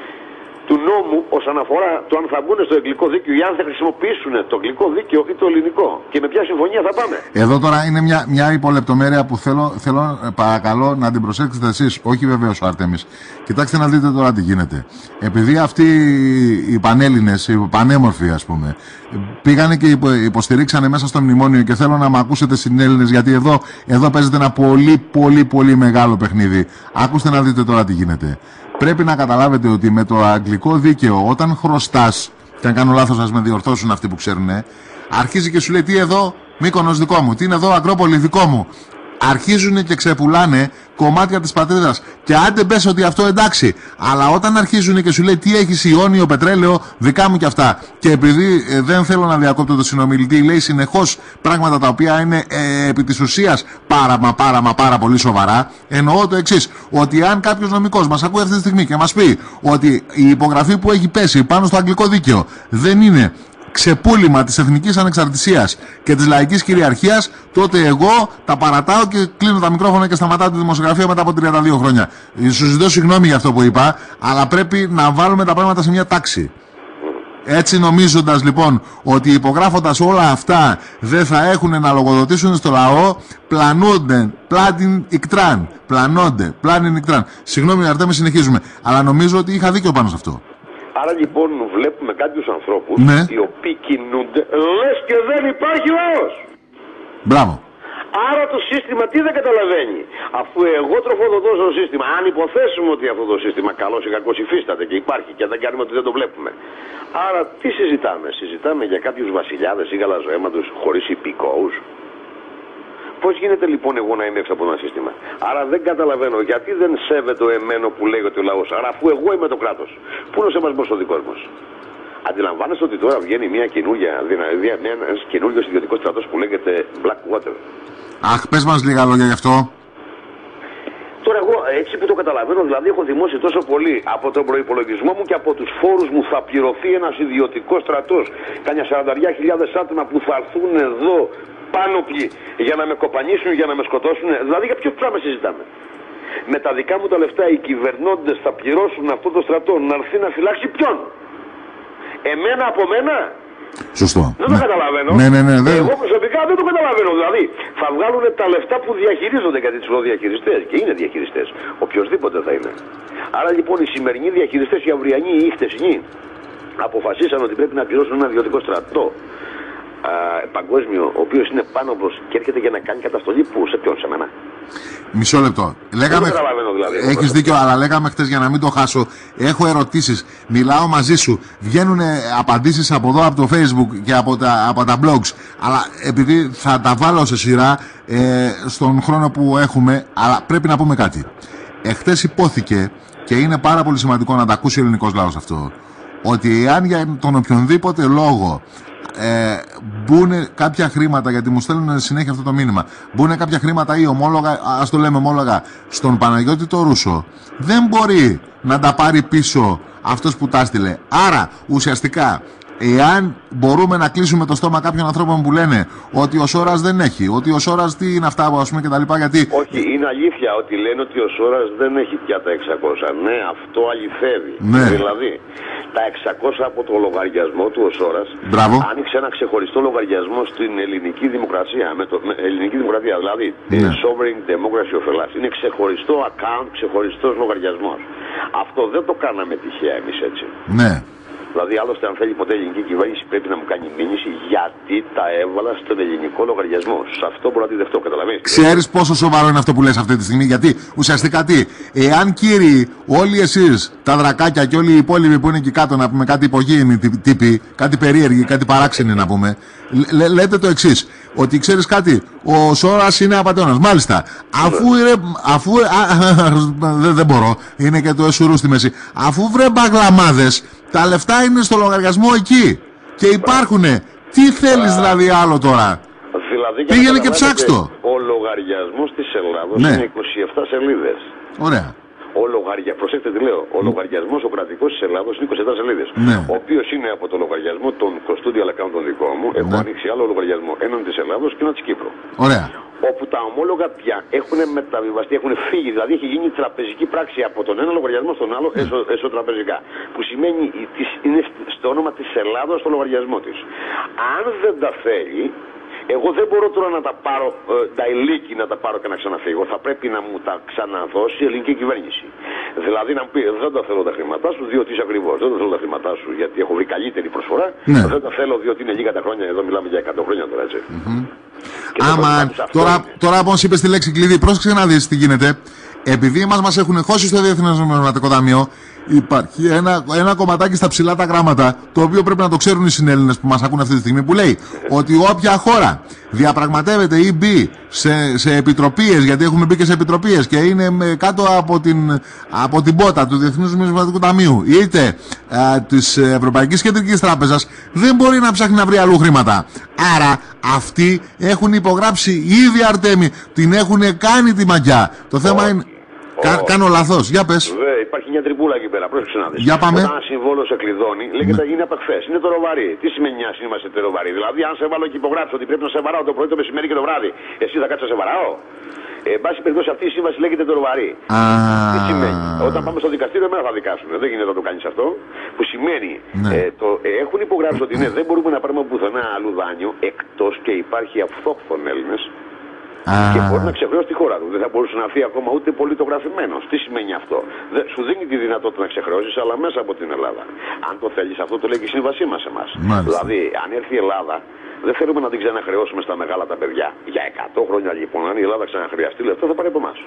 του νόμου όσον αφορά το αν θα μπουν στο αγγλικό δίκαιο ή αν θα χρησιμοποιήσουν το αγγλικό δίκαιο ή το ελληνικό. Και με ποια συμφωνία θα πάμε. Εδώ τώρα είναι μια, μια υπολεπτομέρεια που θέλω, θέλω παρακαλώ να την προσέξετε εσείς, όχι βεβαίως ο Αρτέμις. Κοιτάξτε να δείτε τώρα τι γίνεται. Επειδή αυτοί οι πανέλληνες, οι πανέμορφοι ας πούμε, πήγανε και υποστηρίξανε μέσα στο μνημόνιο και θέλω να με ακούσετε συνέλληνες γιατί εδώ, εδώ παίζεται ένα πολύ πολύ πολύ μεγάλο παιχνίδι. Ακούστε να δείτε τώρα τι γίνεται. Πρέπει να καταλάβετε ότι με το αγγλικό δίκαιο όταν χρωστάς, και αν κάνω λάθος ας με διορθώσουν αυτοί που ξέρουν, αρχίζει και σου λέει τι εδώ Μύκονος δικό μου, τι είναι εδώ Ακρόπολη δικό μου. Αρχίζουν και ξεπουλάνε κομμάτια της πατρίδας. Και άντε μπες ότι αυτό εντάξει. Αλλά όταν αρχίζουν και σου λέει τι έχεις Ιόνιο, πετρέλαιο, δικά μου και αυτά. Και επειδή ε, δεν θέλω να διακόπτω το συνομιλητή, λέει συνεχώς πράγματα τα οποία είναι ε, επί της ουσίας πάρα μα πάρα μα πάρα πολύ σοβαρά. Εννοώ το εξής, ότι αν κάποιος νομικός μας ακούει αυτή τη στιγμή και μας πει ότι η υπογραφή που έχει πέσει πάνω στο αγγλικό δίκαιο δεν είναι ξεπούλημα της εθνικής ανεξαρτησίας και της λαϊκής κυριαρχίας, τότε εγώ τα παρατάω και κλείνω τα μικρόφωνα και σταματάω τη δημοσιογραφία μετά από τριάντα δύο χρόνια. Σου ζητώ συγγνώμη για αυτό που είπα, αλλά πρέπει να βάλουμε τα πράγματα σε μια τάξη. Έτσι νομίζοντας λοιπόν ότι υπογράφοντας όλα αυτά δεν θα έχουν να λογοδοτήσουν στο λαό, πλανούνται, πλάτιν ικτράν, πλανώνται, πλάνιν ικτράν. Συγγνώμη Αρτέμι, συνεχίζουμε, αλλά νομίζω ότι είχα δίκιο πάνω σε αυτό. Άρα λοιπόν βλέπουμε κάποιους ανθρώπους ναι. οι οποίοι κινούνται λες και δεν υπάρχει λαός. Μπράβο. Άρα το σύστημα τι δεν καταλαβαίνει. Αφού εγώ τροφοδοτώ στο σύστημα, αν υποθέσουμε ότι αυτό το σύστημα καλώς ή κακώς υφίσταται και υπάρχει και δεν κάνουμε ότι δεν το βλέπουμε. Άρα τι συζητάμε? Συζητάμε για κάποιους βασιλιάδες ή γαλαζοαίματος χωρίς υπηκόους. Πώς γίνεται λοιπόν εγώ να είμαι έξω από ένα σύστημα? Άρα δεν καταλαβαίνω γιατί δεν σέβεται ο εμένο που λέγεται ο λαός. Άρα αφού εγώ είμαι το κράτος, πού είναι ο σεβασμός ο δικός μας? Αντιλαμβάνεστε ότι τώρα βγαίνει μια καινούργια, δηλαδή ένας καινούριος ιδιωτικός στρατός που λέγεται Blackwater. Αχ, πες μας λίγα λόγια γι' αυτό. Τώρα εγώ έτσι που το καταλαβαίνω, δηλαδή έχω δημώσει τόσο πολύ από τον προϋπολογισμό μου και από τους φόρους μου θα πληρωθεί ένας ιδιωτικός στρατός. Κάνια σαράντα χιλιάδες άτομα που θα έρθουν εδώ πάνωπλοι για να με κοπανίσουν, για να με σκοτώσουν. Δηλαδή για ποιο πράγμα συζητάμε? Με τα δικά μου τα λεφτά οι κυβερνώντες θα πληρώσουν αυτό το στρατό να έρθει να φυλάξει ποιον? Εμένα από μένα? Σωστό. Δεν ναι. το καταλαβαίνω. Ναι, ναι, ναι, ναι. Εγώ προσωπικά δεν το καταλαβαίνω. Δηλαδή θα βγάλουν τα λεφτά που διαχειρίζονται, γιατί τους λέω διαχειριστές και είναι διαχειριστές. Οποιοςδήποτε θα είναι. Άρα λοιπόν οι σημερινοί διαχειριστές, οι αυριανοί ή οι χτεσινοί αποφασίσαν ότι πρέπει να πληρώσουν ένα ιδιωτικό στρατό α, παγκόσμιο, ο οποίος είναι πάνω προς και έρχεται για να κάνει καταστολή που σε ποιον, σε μένα? Μισό λεπτό. Λέγαμε... Δηλαδή, έχεις δίκιο, αλλά λέγαμε χτες για να μην το χάσω. Έχω ερωτήσεις. Μιλάω μαζί σου. Βγαίνουν απαντήσεις από εδώ, από το Facebook και από τα, από τα blogs. Αλλά επειδή θα τα βάλω σε σειρά ε, στον χρόνο που έχουμε, αλλά πρέπει να πούμε κάτι. Εχθές υπόθηκε, και είναι πάρα πολύ σημαντικό να τα ακούσει ο ελληνικός λαός αυτό, ότι εάν για τον οποιονδήποτε λόγο Ε, μπουν κάποια χρήματα, γιατί μου στέλνουν συνέχεια αυτό το μήνυμα, μπουν κάποια χρήματα ή ομόλογα, ας το λέμε ομόλογα, στον Παναγιώτη το Ρούσο, δεν μπορεί να τα πάρει πίσω αυτός που τα στείλε. Άρα ουσιαστικά εάν μπορούμε να κλείσουμε το στόμα κάποιων ανθρώπων που λένε ότι ο Σόρας δεν έχει, ότι ο Σόρας τι είναι αυτά, ας πούμε, και τα λοιπά, γιατί... Όχι, είναι αλήθεια ότι λένε ότι ο Σόρας δεν έχει πια τα εξακόσια. Ναι, αυτό αληθεύει. Ναι. Δηλαδή, τα εξακόσια από το λογαριασμό του ο Σόρας άνοιξε ένα ξεχωριστό λογαριασμό στην ελληνική δημοκρατία. Με το, με ελληνική δημοκρατία, δηλαδή, ναι. Sovereign Democracy of Hellas. Είναι ξεχωριστό account, ξεχωριστός λογαριασμός. Αυτό δεν το κάναμε τυχαία εμείς έτσι. Ναι. Δηλαδή, άλλωστε, αν θέλει ποτέ η ελληνική κυβέρνηση, πρέπει να μου κάνει μήνυση γιατί τα έβαλα στον ελληνικό λογαριασμό. Σε αυτό μπορώ να τη δεχτώ, καταλαβαίνετε. Ξέρεις πόσο σοβαρό είναι αυτό που λες αυτή τη στιγμή? Γιατί ουσιαστικά τι, εάν κύριοι, όλοι εσείς, τα δρακάκια και όλοι οι υπόλοιποι που είναι εκεί κάτω, να πούμε κάτι υπογείοι τύποι, κάτι περίεργοι, κάτι παράξενοι να πούμε, λέ, λέτε το εξής, ότι ξέρεις κάτι, ο Σόρας είναι απατεώνας. Μάλιστα, αφού είναι, αφού, δεν, δεν μπορώ, είναι και το εσουρού στη μέση, αφού βρε μπαγλαμάδες, τα λεφτά είναι στο λογαριασμό εκεί και υπάρχουνε. Τι θέλεις δηλαδή άλλο τώρα? Δηλαδή, πήγαινε και ψάξτε το. Ο λογαριασμός της Ελλάδος ναι. είναι είκοσι επτά σελίδες. Ωραία. Ο λογαρια... Προσέξτε τι λέω. Ο λογαριασμός ο κρατικός της Ελλάδος είναι είκοσι επτά σελίδες. Ναι. Ο οποίος είναι από το λογαριασμό των custodial account των δικό μου. Έχω ναι. ανοίξει άλλο λογαριασμό. Έναν της Ελλάδος και έναν της Κύπρου. Ωραία. Όπου τα ομόλογα πια έχουν μεταβιβαστεί, έχουν φύγει. Δηλαδή έχει γίνει τραπεζική πράξη από τον ένα λογαριασμό στον άλλο mm. εσω, εσωτραπεζικά. Που σημαίνει είναι στο όνομα της Ελλάδος στο λογαριασμό της. Αν δεν τα θέλει, εγώ δεν μπορώ τώρα να τα πάρω, ε, τα ηλίκη να τα πάρω και να ξαναφύγω. Θα πρέπει να μου τα ξαναδώσει η ελληνική κυβέρνηση. Δηλαδή να μου πει: δεν τα θέλω τα χρήματά σου, διότι είσαι ακριβώς. Δεν τα θέλω τα χρήματά σου, γιατί έχω βρει καλύτερη προσφορά. Ναι. Δεν τα θέλω, διότι είναι λίγα τα χρόνια. Εδώ μιλάμε για εκατό χρόνια τώρα, έτσι. Mm-hmm. Άμα τώρα, τώρα όπως είπες τη λέξη κλειδί, πρόσεξε να δεις τι γίνεται. Επειδή μας, μας έχουν χώσει στο Διεθνές Νομισματικό Ταμείο, υπάρχει ένα, ένα κομματάκι στα ψηλά τα γράμματα, το οποίο πρέπει να το ξέρουν οι συνέλληνες που μας ακούν αυτή τη στιγμή, που λέει ότι όποια χώρα διαπραγματεύεται ή μπει σε, σε επιτροπίες, γιατί έχουμε μπει και σε επιτροπίες και είναι με, κάτω από την, από την πότα του Διεθνούς Νομισματικού Ταμείου, είτε α, της Ευρωπαϊκής Κεντρικής Τράπεζας, δεν μπορεί να ψάχνει να βρει αλλού χρήματα. Άρα αυτοί έχουν υπογράψει ήδη, Αρτέμι, την έχουν κάνει τη μαγιά. Το θέμα oh. είναι... Κα, oh. Κάνω λάθος, για πες. Βέβαια, υπάρχει μια τριμπούλα εκεί πέρα, πρόσεξε να δεις. Για πάμε. Όταν ένα συμβόλαιο σε κλειδώνει, λέγεται ναι. είναι από χθες. Είναι το ροβαρί. Τι σημαίνει μια είμαστε το ροβαρί? Δηλαδή, αν σε βάλω και υπογράψω ότι πρέπει να σε βαράω το πρωί, το μεσημέρι και το βράδυ, εσύ θα κάτσεις να σε βαράω? Ε, εν πάση περιπτώσει, αυτή η σύμβαση λέγεται το ροβαρί. Ah. Τι σημαίνει? Όταν πάμε στο δικαστήριο, εμένα θα δικάσουν. Δεν γίνεται να το κάνεις αυτό. Που σημαίνει, ναι. ε, το, ε, έχουν υπογράψει ότι ναι, δεν μπορούμε να πάρουμε πουθενά αλλού δάνειο εκτός και υπάρχει αυτόχθον Έλληνες. Ah. Και μπορεί να ξεχρεώσει τη χώρα του. Δεν θα μπορούσε να έρθει ακόμα ούτε πολιτογραφημένος. Τι σημαίνει αυτό? Δεν, σου δίνει τη δυνατότητα να ξεχρεώσεις, αλλά μέσα από την Ελλάδα. Αν το θέλεις, αυτό το λέει και η σύμβασή μας εμάς. Δηλαδή, αν έρθει η Ελλάδα, δεν θέλουμε να την ξαναχρεώσουμε στα μεγάλα τα παιδιά. Για εκατό χρόνια λοιπόν, αν η Ελλάδα ξαναχρειαστεί λεφτά, θα πάρει από εμάς.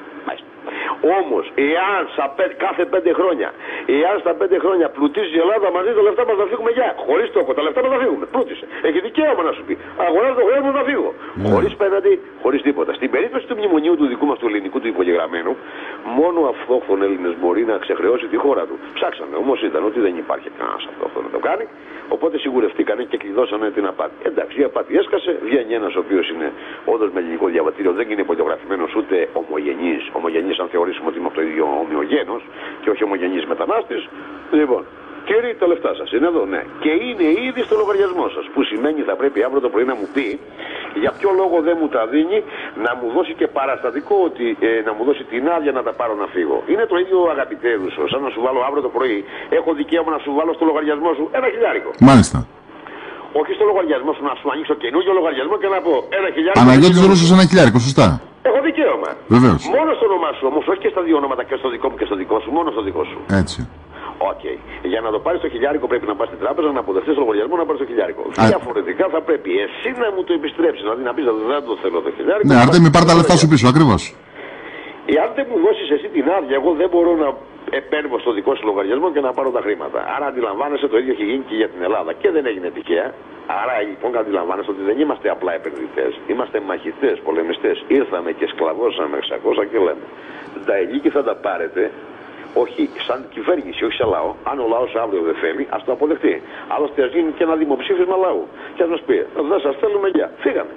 Όμως, εάν στα πέ, κάθε πέντε χρόνια, εάν στα πέντε χρόνια πλουτίζει η Ελλάδα μαζί, τα λεφτά μας θα φύγουμε για. Χωρίς τόκο, τα λεφτά μας θα φύγουμε. Πλούτησε. Έχει δικαίωμα να σου πει: αγοράζω το χρέο μου, θα φύγω. Mm. Χωρίς πέναντι, χωρίς τίποτα. Στην περίπτωση του μνημονίου του δικού μας του ελληνικού του υπογεγραμμένου, μόνο αυτόχθον Έλληνες μπορεί να ξεχρεώσει τη χώρα του. Ψάξαμε, όμως ήταν ότι δεν υπάρχει κανένας αυτόχθον να το κάνει. Οπότε σιγουρευτήκανε και κλειδώσανε την απάτη. Εντάξει, η απάτη έσκασε, βγαίνει ένας ο οποίος είναι όντως με ελληνικό διαβατήριο, δεν είναι πολιτογραφημένος ούτε ομογενής. Ομογενής, αν θεωρήσουμε ότι είμαι από το ίδιο ομοιογένος και όχι ομογενής μετανάστης. Λοιπόν, κύριε, τα λεφτά σας είναι εδώ, ναι. Και είναι ήδη στο λογαριασμό σας. Που σημαίνει θα πρέπει αύριο το πρωί να μου πει για ποιο λόγο δεν μου τα δίνει, να μου δώσει και παραστατικό ότι ε, να μου δώσει την άδεια να τα πάρω να φύγω. Είναι το ίδιο, αγαπητέ Ρούσο, σαν να σου βάλω αύριο το πρωί, έχω δικαίωμα να σου βάλω στο λογαριασμό σου ένα χιλιάρικο. Μάλιστα. Όχι στο λογαριασμό σου να σου ανοίξω καινούργιο λογαριασμό και να πω ένα χιλιάρικο. Παναγιώτης Ρούσος ένα χιλιάρικο, σωστά. Έχω δικαίωμα. Βεβαίως. Μόνο στο όνομά σου όμως, όχι και στα δύο ονόματα, και στο δικό μου και στο δικό σου, μόνο στο δικό σου. Έτσι. Οκ. Okay. Για να το πάρεις το χιλιάρικο πρέπει να πας στην τράπεζα, να αποδεχτείς το λογαριασμό, να πάρεις το χιλιάρικο. Α... Διαφορετικά θα πρέπει εσύ να μου το επιστρέψεις. Δηλαδή να πεις δεν το θέλω το χιλιάρικο. Ναι, Αρτέμι, πάρ' τα λεφτά σου πίσω, ακριβώς. Εάν δεν μου δώσεις εσύ την άδεια, εγώ δεν μπορώ να επέμβω στο δικό σου λογαριασμό και να πάρω τα χρήματα. Άρα αντιλαμβάνεσαι, το ίδιο έχει γίνει και για την Ελλάδα και δεν έγινε τυχαία. Άρα λοιπόν αντιλαμβάνεσαι ότι δεν είμαστε απλά επενδυτές. Είμαστε μαχητές, πολεμιστές. Ήρθαμε και σκλαβώσαμε εξακόσια και λέμε: τα ελίκη θα τα πάρετε. Όχι σαν κυβέρνηση, όχι σαν λαό. Αν ο λαός αύριο δεν θέλει, ας το αποδεχτεί. Άλλωστε ας γίνει και ένα δημοψήφισμα λαού. Και ας μας πει: δεν σας θέλουμε, γεια. Φύγαμε.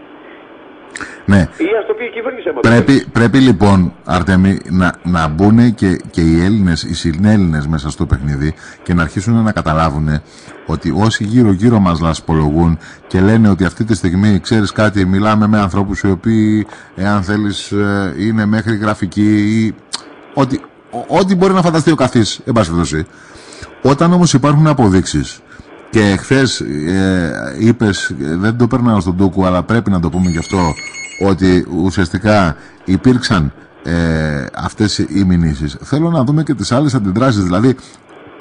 Ναι. Ή ας το πει η κυβέρνηση. Πρέπει, πρέπει λοιπόν, Αρτέμι, να, να μπουν και, και οι Έλληνες, οι συνέλληνες μέσα στο παιχνίδι και να αρχίσουν να καταλάβουν ότι όσοι γύρω-γύρω μας λασπολογούν και λένε ότι αυτή τη στιγμή, ξέρεις κάτι, μιλάμε με ανθρώπους οι οποίοι, εάν θέλεις, είναι μέχρι γραφικοί ή ότι, ό,τι μπορεί να φανταστεί ο καθής, εν πάση περιπτώσει. Όταν όμως υπάρχουν αποδείξεις, και χθες ε, είπες, δεν το περνάω στον τούκου, αλλά πρέπει να το πούμε γι' αυτό, ότι ουσιαστικά υπήρξαν ε, αυτές οι μηνύσεις. Θέλω να δούμε και τις άλλες αντιδράσεις, δηλαδή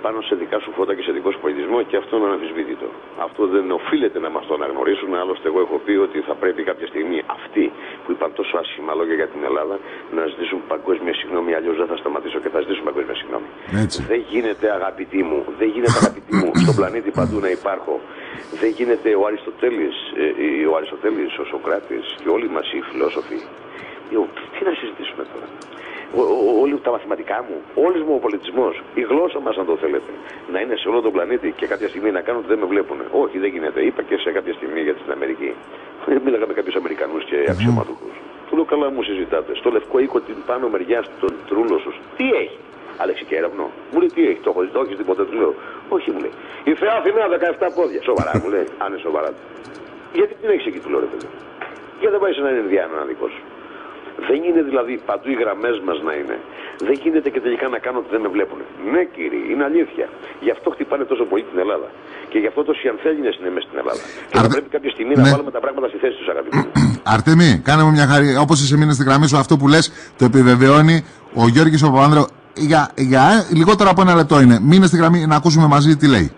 πάνω σε δικά σου φώτα και σε δικό σου πολιτισμό και αυτό είναι αναμφισβήτητο. Αυτό δεν οφείλεται να μας το αναγνωρίσουν. Άλλωστε, εγώ έχω πει ότι θα πρέπει κάποια στιγμή αυτοί που είπαν τόσο άσχημα λόγια για την Ελλάδα να ζητήσουν παγκόσμια συγγνώμη. Αλλιώς δεν θα σταματήσω και θα ζητήσουν παγκόσμια συγγνώμη. Έτσι. Δεν γίνεται, αγαπητοί μου, δεν γίνεται, αγαπητοί μου, στον πλανήτη παντού να υπάρχω. Δεν γίνεται ο Αριστοτέλης, ε, ο Αριστοτέλης, ο Σοκράτης και όλοι μας οι φιλόσοφοι. Τι να συζητήσουμε τώρα. Όλοι τα μαθηματικά μου, όλος μου ο πολιτισμός, η γλώσσα μας, αν το θέλετε, να είναι σε όλο τον πλανήτη και κάποια στιγμή να κάνουν ότι δεν με βλέπουν. Όχι, δεν γίνεται. Είπα και σε κάποια στιγμή για την Αμερική. Μίλαγα με κάποιους Αμερικανούς και αξιωματούχους. Του λέω, καλά μου συζητάτε. Στο Λευκό Οίκο την πάνω μεριά στον τρούλο σου, τι έχει. Αλεξικέραυνο. Μου λέει, τι έχει, το έχω δει τίποτα, του λέω. Όχι, μου λέει. Η Θεά Αθηνά δεκαεπτά πόδια. Σοβαρά, μου λέει, αν είναι σοβαρά. Γιατί την έχει εκεί, του λέω, ρε παιδί. Γιατί δεν πάει σε έναν Ινδιάνο ένα δικό σου. Δεν είναι δηλαδή παντού οι γραμμές μας να είναι. Δεν γίνεται και τελικά να κάνω ότι δεν με βλέπουν. Ναι, κύριε, είναι αλήθεια. Γι' αυτό χτυπάνε τόσο πολύ την Ελλάδα. Και γι' αυτό τόσοι ανθέληνες είναι μέσα στην Ελλάδα. Και Αρτε... θα πρέπει κάποια στιγμή ναι. να βάλουμε τα πράγματα στη θέση τους, αγαπητοί μου. Αρτέμι, κάνε μου μια χαρή. Όπως είσαι μείνε στη γραμμή σου, αυτό που λες το επιβεβαιώνει ο Γιώργης ο Παπανδρέου. Για, για λιγότερο από ένα λεπτό είναι. Μείνε στη γραμμή να ακούσουμε μαζί τι λέει.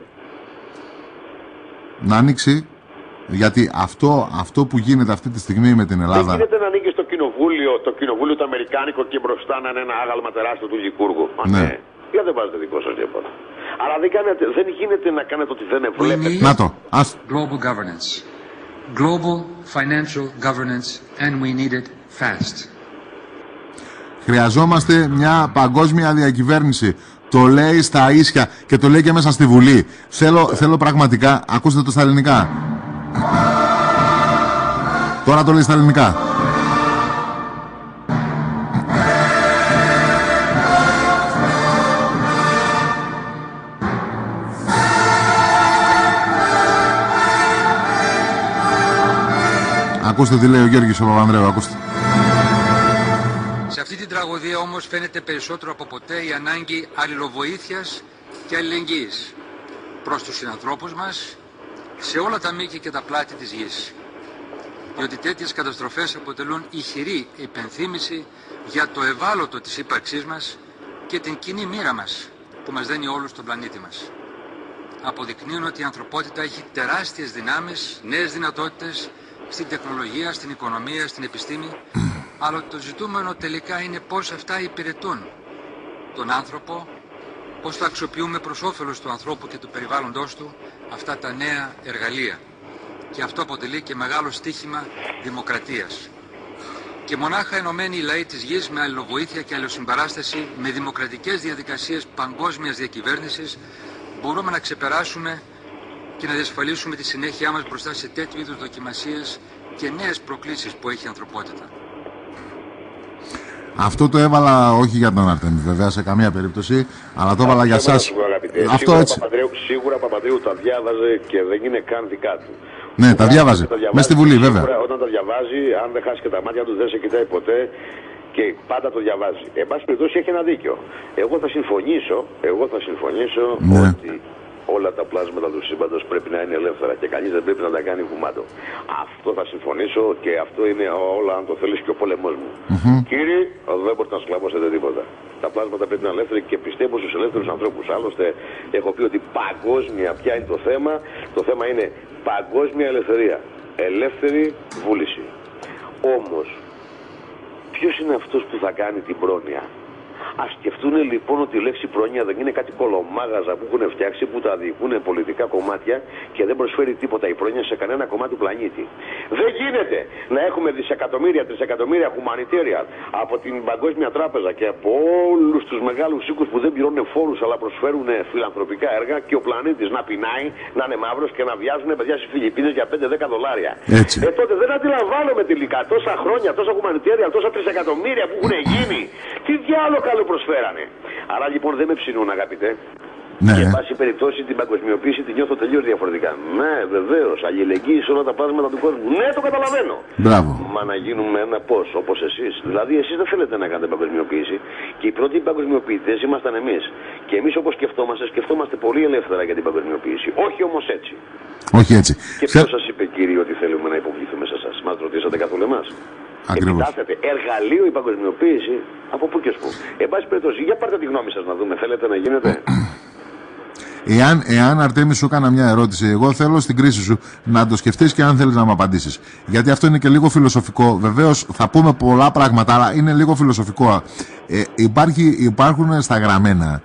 Να ανοίξει. Γιατί αυτό, αυτό που γίνεται αυτή τη στιγμή με την Ελλάδα. Δεν γίνεται να ανοίγει το κοινοβούλιο, το κοινοβούλιο το αμερικάνικο και μπροστά να είναι ένα άγαλμα τεράστιο του Λυκούργου. Ναι. ναι. Γιατί δεν βάζετε δικό σας τίποτα. Αλλά δεν, κάνετε, δεν γίνεται να κάνετε ότι δεν βλέπετε. Να το. Ας... Global governance. Global financial governance and we need it fast. Χρειαζόμαστε μια παγκόσμια διακυβέρνηση. Το λέει στα ίσια και το λέει και μέσα στη Βουλή. Θέλω, θέλω πραγματικά, ακούστε το στα ελληνικά. Τώρα το λέει στα ελληνικά. Ακούστε τι λέει ο Γιώργης ο Παπανδρέου, ακούστε. Σε αυτή την τραγωδία όμως φαίνεται περισσότερο από ποτέ η ανάγκη αλληλοβοήθειας και αλληλεγγύης προς τους συνανθρώπους μας σε όλα τα μήκη και τα πλάτη της γης. Διότι τέτοιες καταστροφές αποτελούν ηχηρή υπενθύμηση για το ευάλωτο της ύπαρξής μας και την κοινή μοίρα μας που μας δένει όλους στον πλανήτη μας. Αποδεικνύουν ότι η ανθρωπότητα έχει τεράστιες δυνάμεις, νέες δυνατότητες στην τεχνολογία, στην οικονομία, στην επιστήμη, αλλά το ζητούμενο τελικά είναι πώς αυτά υπηρετούν τον άνθρωπο, πώς θα αξιοποιούμε προς όφελος του ανθρώπου και του περιβάλλοντος του αυτά τα νέα εργαλεία. Και αυτό αποτελεί και μεγάλο στίχημα δημοκρατίας. Και μονάχα ενωμένοι οι λαοί της γης με αλληλοβοήθεια και αλληλοσυμπαράσταση, με δημοκρατικές διαδικασίες παγκόσμιας διακυβέρνησης, μπορούμε να ξεπεράσουμε και να διασφαλίσουμε τη συνέχειά μας μπροστά σε τέτοιου είδους δοκιμασίες και νέες προκλήσεις που έχει η ανθρωπότητα. Αυτό το έβαλα όχι για τον Αρτέμι, βέβαια, σε καμία περίπτωση, αλλά το έβαλα για εσάς. Αυτό σίγουρα έτσι. Παπανδρέου, σίγουρα Παπανδρέου τα διάβαζε και δεν είναι καν δικά του. Ναι, τα διάβαζε. Μέσα στη Βουλή, βέβαια. Όταν τα διαβάζει, αν δεν χάσει και τα μάτια του, δεν σε κοιτάει ποτέ και πάντα το διαβάζει. Εν πάση περιπτώσει, έχει ένα δίκιο. Εγώ θα συμφωνήσω, εγώ θα συμφωνήσω ναι. ότι όλα τα πλάσματα του σύμπαντος πρέπει να είναι ελεύθερα και κανείς δεν πρέπει να τα κάνει κουμάντο. Αυτό θα συμφωνήσω και αυτό είναι όλα, αν το θέλεις, και ο πόλεμός μου. Mm-hmm. Κύριε, δεν μπορείτε να σκλαβώσετε τίποτα. Τα πλάσματα πρέπει να είναι ελεύθερα και πιστεύω στους ελεύθερους ανθρώπους. Άλλωστε, έχω πει ότι παγκόσμια πια είναι το θέμα. Το θέμα είναι παγκόσμια ελευθερία. Ελεύθερη βούληση. Όμως, ποιος είναι αυτός που θα κάνει την πρόνοια? Ας σκεφτούν λοιπόν ότι η λέξη πρόνοια δεν είναι κάτι κολομάγαζα που έχουν φτιάξει, που τα διοικούν πολιτικά κομμάτια και δεν προσφέρει τίποτα η πρόνοια σε κανένα κομμάτι του πλανήτη. Δεν γίνεται να έχουμε δισεκατομμύρια, τρισεκατομμύρια humanitarian από την Παγκόσμια Τράπεζα και από όλους τους μεγάλους οίκους που δεν πληρώνουν φόρους αλλά προσφέρουν φιλανθρωπικά έργα και ο πλανήτης να πεινάει, να είναι μαύρος και να βιάζουν παιδιά στις Φιλιππίνες για πέντε δέκα δολάρια. Έτσι. Ε, τότε δεν αντιλαμβάνομαι τελικά τόσα χρόνια, τόσα humanitarian, τόσα τρισεκατομμύρια που έχουν γίνει. Τι διάλογο καλό προσφέρανε. Άρα λοιπόν δεν με ψηνούν, αγαπητέ. Ναι. Και εν πάση περιπτώσει την παγκοσμιοποίηση την νιώθω τελείως διαφορετικά. Ναι, βεβαίως, αλληλεγγύη σε όλα τα πλάσματα του κόσμου. Ναι, το καταλαβαίνω. Μπράβο. Μα να γίνουμε ένα πώς, όπως εσείς. Δηλαδή, εσείς δεν θέλετε να κάνετε παγκοσμιοποίηση. Και οι πρώτοι παγκοσμιοποιητές ήμασταν εμείς. Και εμείς όπως σκεφτόμαστε, σκεφτόμαστε πολύ ελεύθερα για την παγκοσμιοποίηση. Όχι όμως έτσι. Όχι έτσι. Και ποιος σας είπε, κύριε, ότι θέλουμε να υποβληθούμε σε εσάς? Μας ρωτήσατε καθόλου εμάς? Επιτάσσεται εργαλείο η παγκοσμιοποίηση από πού και σπου. Εν πάση περιπτώσει, για πάρτε τη γνώμη σας να δούμε. Θέλετε να γίνετε? Εάν, εάν Αρτέμι σου έκανα μια ερώτηση, εγώ θέλω στην κρίση σου να το σκεφτείς και αν θέλεις να μου απαντήσεις. Γιατί αυτό είναι και λίγο φιλοσοφικό. Βεβαίως θα πούμε πολλά πράγματα, αλλά είναι λίγο φιλοσοφικό. Ε, υπάρχει, υπάρχουν στα γραμμένα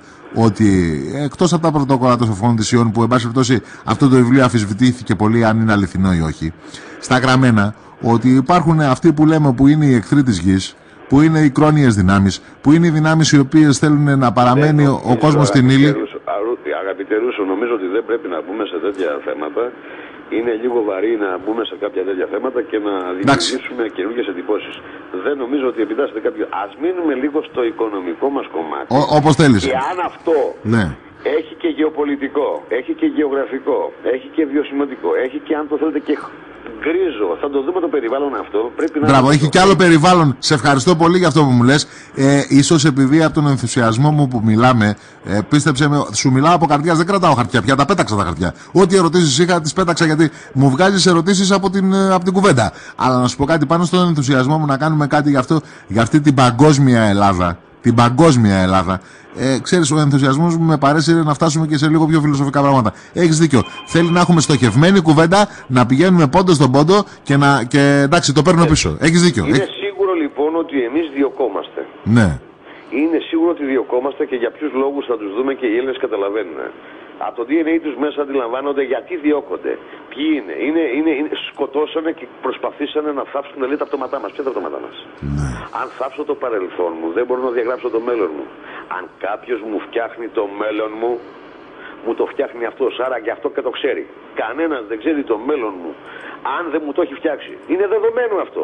ότι εκτός από τα πρωτόκολλα των σοφών θυσιών, που εν πάση περιπτώσει αυτό το βιβλίο αμφισβητήθηκε πολύ αν είναι αληθινό ή όχι, στα γραμμένα ότι υπάρχουν αυτοί που λέμε που είναι οι εχθροί της γης, που είναι οι κρόνιες δυνάμεις, που είναι οι δυνάμεις οι οποίες θέλουν να παραμένει ο, ο κόσμος στην ύλη. Αγαπητέ Ρούσο, νομίζω ότι δεν πρέπει να μπούμε σε τέτοια θέματα. Είναι λίγο βαρύ να μπούμε σε κάποια τέτοια θέματα και να δημιουργήσουμε καινούργιες εντυπώσεις. Δεν νομίζω ότι επιτάσσεται κάποιο. Ας μείνουμε λίγο στο οικονομικό μας κομμάτι. Ο, όπως θέλεις. Και αν αυτό ναι. έχει και γεωπολιτικό, έχει και γεωγραφικό, έχει και βιωσιμοτικό, έχει και αν το θέλετε και γκρίζο, θα το δούμε το περιβάλλον αυτό. Πρέπει να. Μπράβο, έχει και άλλο περιβάλλον. Σε ευχαριστώ πολύ για αυτό που μου λες. Ε, ίσως επειδή από τον ενθουσιασμό μου που μιλάμε, ε, πίστεψε με, σου μιλάω από καρδιάς, δεν κρατάω χαρτιά πια, τα πέταξα τα χαρτιά. Ό,τι ερωτήσεις είχα, τις πέταξα γιατί μου βγάζεις ερωτήσεις από την, από την κουβέντα. Αλλά να σου πω κάτι πάνω στον ενθουσιασμό μου να κάνουμε κάτι για, αυτό, για αυτή την παγκόσμια Ελλάδα. Την παγκόσμια Ελλάδα. Ε, ξέρεις, ο ενθουσιασμός μου με παρέσυρε να φτάσουμε και σε λίγο πιο φιλοσοφικά πράγματα. Έχεις δίκιο. Θέλει να έχουμε στοχευμένη κουβέντα, να πηγαίνουμε πόντο στον πόντο και να. Και, εντάξει, το παίρνω πίσω. Έχεις δίκιο. Είναι Έχ... σίγουρο λοιπόν ότι εμείς διωκόμαστε. Ναι. Είναι σίγουρο ότι διωκόμαστε και για ποιους λόγους θα τους δούμε και οι Έλληνες καταλαβαίνουν. Από το ντι εν έι τους μέσα αντιλαμβάνονται γιατί διώκονται. Ποιοι είναι. είναι, είναι, είναι σκοτώσανε και προσπαθήσανε να θάψουν λέει, τα πτώματά μας. Ποια τα πτώματά μας. Ναι. Αν θάψω το παρελθόν μου, δεν μπορώ να διαγράψω το μέλλον μου. Αν κάποιος μου φτιάχνει το μέλλον μου, μου το φτιάχνει αυτός. Άρα και αυτό και το ξέρει. Κανένας δεν ξέρει το μέλλον μου, αν δεν μου το έχει φτιάξει. Είναι δεδομένο αυτό.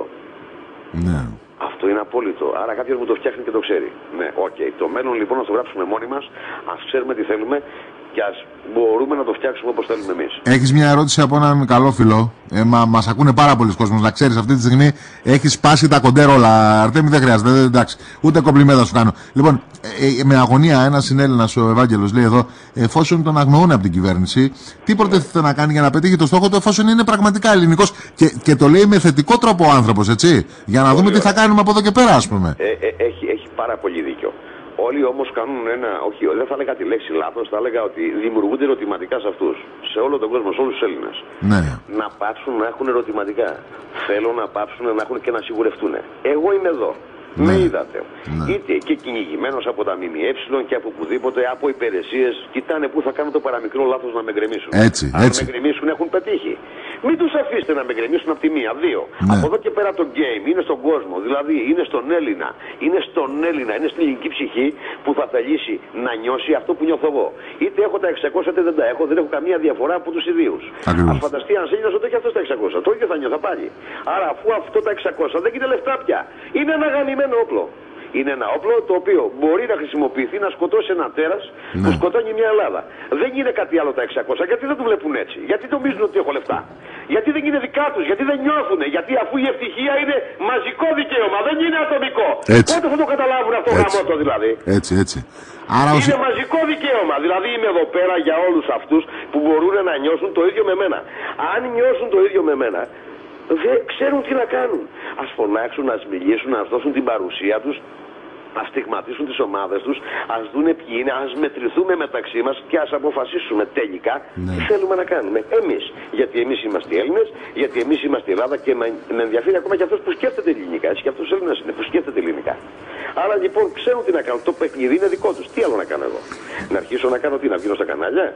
Ναι. Αυτό είναι απόλυτο. Άρα κάποιος μου το φτιάχνει και το ξέρει. Ναι, οκ. Okay. Το μέλλον λοιπόν να το γράψουμε μόνοι μας, ας ξέρουμε τι θέλουμε και ας μπορούμε να το φτιάξουμε όπως θέλουμε εμείς. Έχεις μια ερώτηση από έναν καλό φίλο. Ε, μα, μας ακούνε πάρα πολλοί κόσμος. Να ξέρεις, αυτή τη στιγμή έχεις σπάσει τα κοντέρολα. Αρτέμι, δεν χρειάζεται. Δεν, εντάξει. Ούτε κομπλιμέντα σου κάνω. Λοιπόν, ε, ε, με αγωνία ένας συνέλληνας, ο Ευάγγελος, λέει εδώ, εφόσον τον αγνοούν από την κυβέρνηση, τι προτίθεται να κάνει για να πετύχει το στόχο του, εφόσον είναι πραγματικά ελληνικός. Και, και το λέει με θετικό τρόπο ο άνθρωπος, έτσι. Για να δούμε τι θα κάνουμε από εδώ και πέρα, ας πούμε. Ε, ε, έχει, έχει πάρα πολύ δίκιο. Όλοι όμως κάνουν ένα, όχι, δεν θα έλεγα τη λέξη λάθος, θα έλεγα ότι δημιουργούνται ερωτηματικά σε αυτούς. Σε όλο τον κόσμο, σε όλους τους Έλληνες. Ναι. Να πάψουν να έχουν ερωτηματικά. Θέλω να πάψουν να έχουν και να σιγουρευτούν. Εγώ είμαι εδώ. Ναι. Με είδατε. Ναι. Είτε και κυνηγημένος από τα ΜΜΕ και από οπουδήποτε, από υπηρεσίες, κοιτάνε πού θα κάνουν το παραμικρό λάθος να με γκρεμίσουν. Έτσι, Αν έτσι. με γκρεμίσουν έχουν πετύχει. Μην τους αφήσετε να με γκρεμίσουν από τη μία, δύο. Ναι. Από εδώ και πέρα το game είναι στον κόσμο, δηλαδή είναι στον Έλληνα. Είναι στον Έλληνα, είναι στην ελληνική ψυχή που θα θελήσει να νιώσει αυτό που νιώθω εγώ. Είτε έχω τα εξακόσια είτε δεν τα έχω, δεν έχω καμία διαφορά από τους ιδίους. Ας φανταστεί αν Έλληνας ότι έχει αυτό τα εξακόσια. Το ίδιο θα νιώθω πάλι. Άρα αφού αυτό τα εξακόσια δεν είναι λεφτά πια, είναι ένα γαμημένο όπλο. Είναι ένα όπλο το οποίο μπορεί να χρησιμοποιηθεί να σκοτώσει ένα τέρας ναι. που σκοτώνει μια Ελλάδα. Δεν είναι κάτι άλλο τα εξακόσια. Γιατί δεν το βλέπουν έτσι. Γιατί νομίζουν ότι έχω λεφτά. Γιατί δεν είναι δικά τους. Γιατί δεν νιώθουν. Γιατί αφού η ευτυχία είναι μαζικό δικαίωμα. Δεν είναι ατομικό. Έτσι. Πότε θα το καταλάβουν αυτό γαμώτο δηλαδή. Έτσι, έτσι. Άρα είναι οσι... μαζικό δικαίωμα. Δηλαδή είμαι εδώ πέρα για όλους αυτούς που μπορούν να νιώσουν το ίδιο με μένα. Αν νιώσουν το ίδιο με μένα, δεν ξέρουν τι να κάνουν. Ας φωνάξουν, ας μιλήσουν, ας δώσουν την παρουσία τους, ας στιγματίσουν τις ομάδες τους, ας δούνε ποιοι είναι, ας μετρηθούμε μεταξύ μας και ας αποφασίσουμε τελικά ναι. τι θέλουμε να κάνουμε. Εμείς. Γιατί εμείς είμαστε Έλληνες, γιατί εμείς είμαστε Ελλάδα και με, με ενδιαφέρει ακόμα και αυτός που σκέφτεται ελληνικά. Έτσι και αυτός Έλληνας είναι που σκέφτεται ελληνικά. Άρα λοιπόν ξέρουν τι να κάνουν. Το παιχνίδι είναι δικό τους. Τι άλλο να κάνω εγώ. Να αρχίσω να κάνω τι, να βγαίνω στα κανάλια.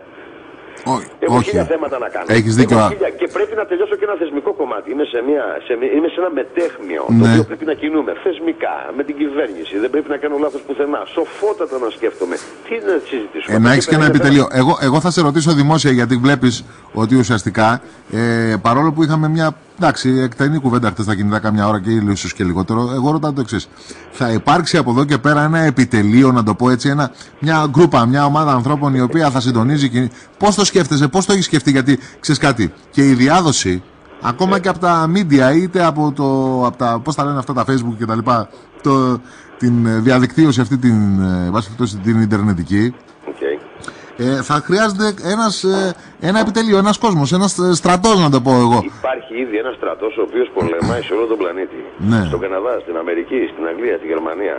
Ό, Έχω όχι. χίλια θέματα να κάνω. Έχεις δίκιο. Χίλια... Και πρέπει να τελειώσω και ένα θεσμικό κομμάτι. Είμαι σε, μια... σε... Είμαι σε ένα μετέχμιο ναι. το οποίο πρέπει να κινούμε θεσμικά με την κυβέρνηση. Δεν πρέπει να κάνω λάθος πουθενά. Σοφότατα να σκέφτομαι. Τι να συζητήσουμε. Ε, να έχεις και ένα επιτελείο. Εγώ, εγώ θα σε ρωτήσω δημόσια γιατί βλέπεις ότι ουσιαστικά ε, παρόλο που είχαμε μια εντάξει, εκτενή κουβέντα χτες στα κινητά καμιά ώρα και ίσως και λιγότερο, εγώ ρωτάω το εξής. Θα υπάρξει από εδώ και πέρα ένα επιτελείο, να το πω έτσι, ένα, μια γκρούπα, μια ομάδα ανθρώπων η οποία θα συντονίζει. Πώς το σκέφτεσαι, πώς το έχεις σκεφτεί, γιατί ξέρεις κάτι, και η διάδοση, ακόμα yeah. και από τα media, είτε από, το, από τα, πώς τα λένε αυτά τα Facebook και τα λοιπά, το, την διαδικτύωση αυτή την, την, την ιντερνετική, okay. Ε, θα χρειάζεται ένας, ε, ένα επιτελείο, ένας κόσμος, ένας στρατός να το πω εγώ. Υπάρχει ήδη ένας στρατός ο οποίος πολεμάει σε όλο τον πλανήτη. Ναι. Στον Καναδά, στην Αμερική, στην Αγγλία, στη Γερμανία.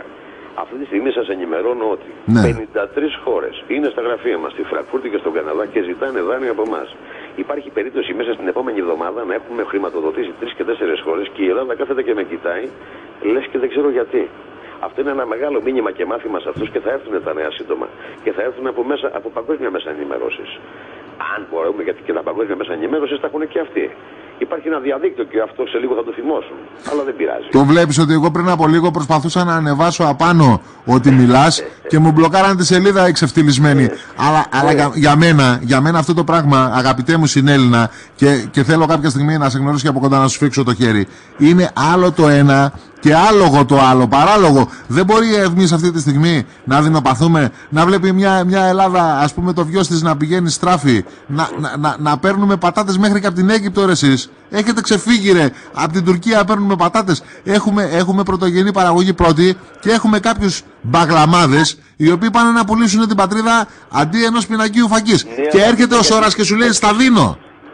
Αυτή τη στιγμή σας ενημερώνω ότι ναι. πενήντα τρεις χώρες είναι στα γραφεία μας, στη Φραγκφούρτη και στον Καναδά και ζητάνε δάνεια από εμάς. Υπάρχει περίπτωση μέσα στην επόμενη εβδομάδα να έχουμε χρηματοδοτήσει τρεις και τέσσερις χώρες και η Ελλάδα κάθεται και με κοιτάει, λες και δεν ξέρω γιατί. Αυτό είναι ένα μεγάλο μήνυμα και μάθημα σε αυτούς και θα έρθουν τα νέα σύντομα. Και θα έρθουν από, μέσα, από παγκόσμια μέσα ενημερώσεις. Αν μπορούμε, γιατί και τα παγκόσμια μέσα ενημέρωσης τα έχουν και αυτοί. Υπάρχει ένα διαδίκτυο και αυτό σε λίγο θα το θυμώσουν. Αλλά δεν πειράζει. Το βλέπεις ότι εγώ πριν από λίγο προσπαθούσα να ανεβάσω απάνω ότι μιλάς και μου μπλοκάραν τη σελίδα εξευτυλισμένη. αλλά αλλά για, για, μένα, για μένα αυτό το πράγμα, αγαπητέ μου συνέλληνα, και, και θέλω κάποια στιγμή να σε γνωρίσω και από κοντά να σου φίξω το χέρι. Είναι άλλο το ένα και άλογο το άλλο, παράλογο. Δεν μπορεί εμείς αυτή τη στιγμή να δεινοπαθούμε, να βλέπει μια, μια Ελλάδα, ας πούμε, το βιός της να πηγαίνει στράφη, να, να, να, να παίρνουμε πατάτες μέχρι και από την Αίγυπτο, ρε εσείς. Έχετε ξεφύγει, ρε. Από την Τουρκία παίρνουμε πατάτες. Έχουμε, έχουμε πρωτογενή παραγωγή πρώτη και έχουμε κάποιους μπαγλαμάδες οι οποίοι πάνε να πουλήσουν την πατρίδα αντί ενός πινακίου φακής. Ναι, και έρχεται ο Σόρας και σου λέει στα δίνω.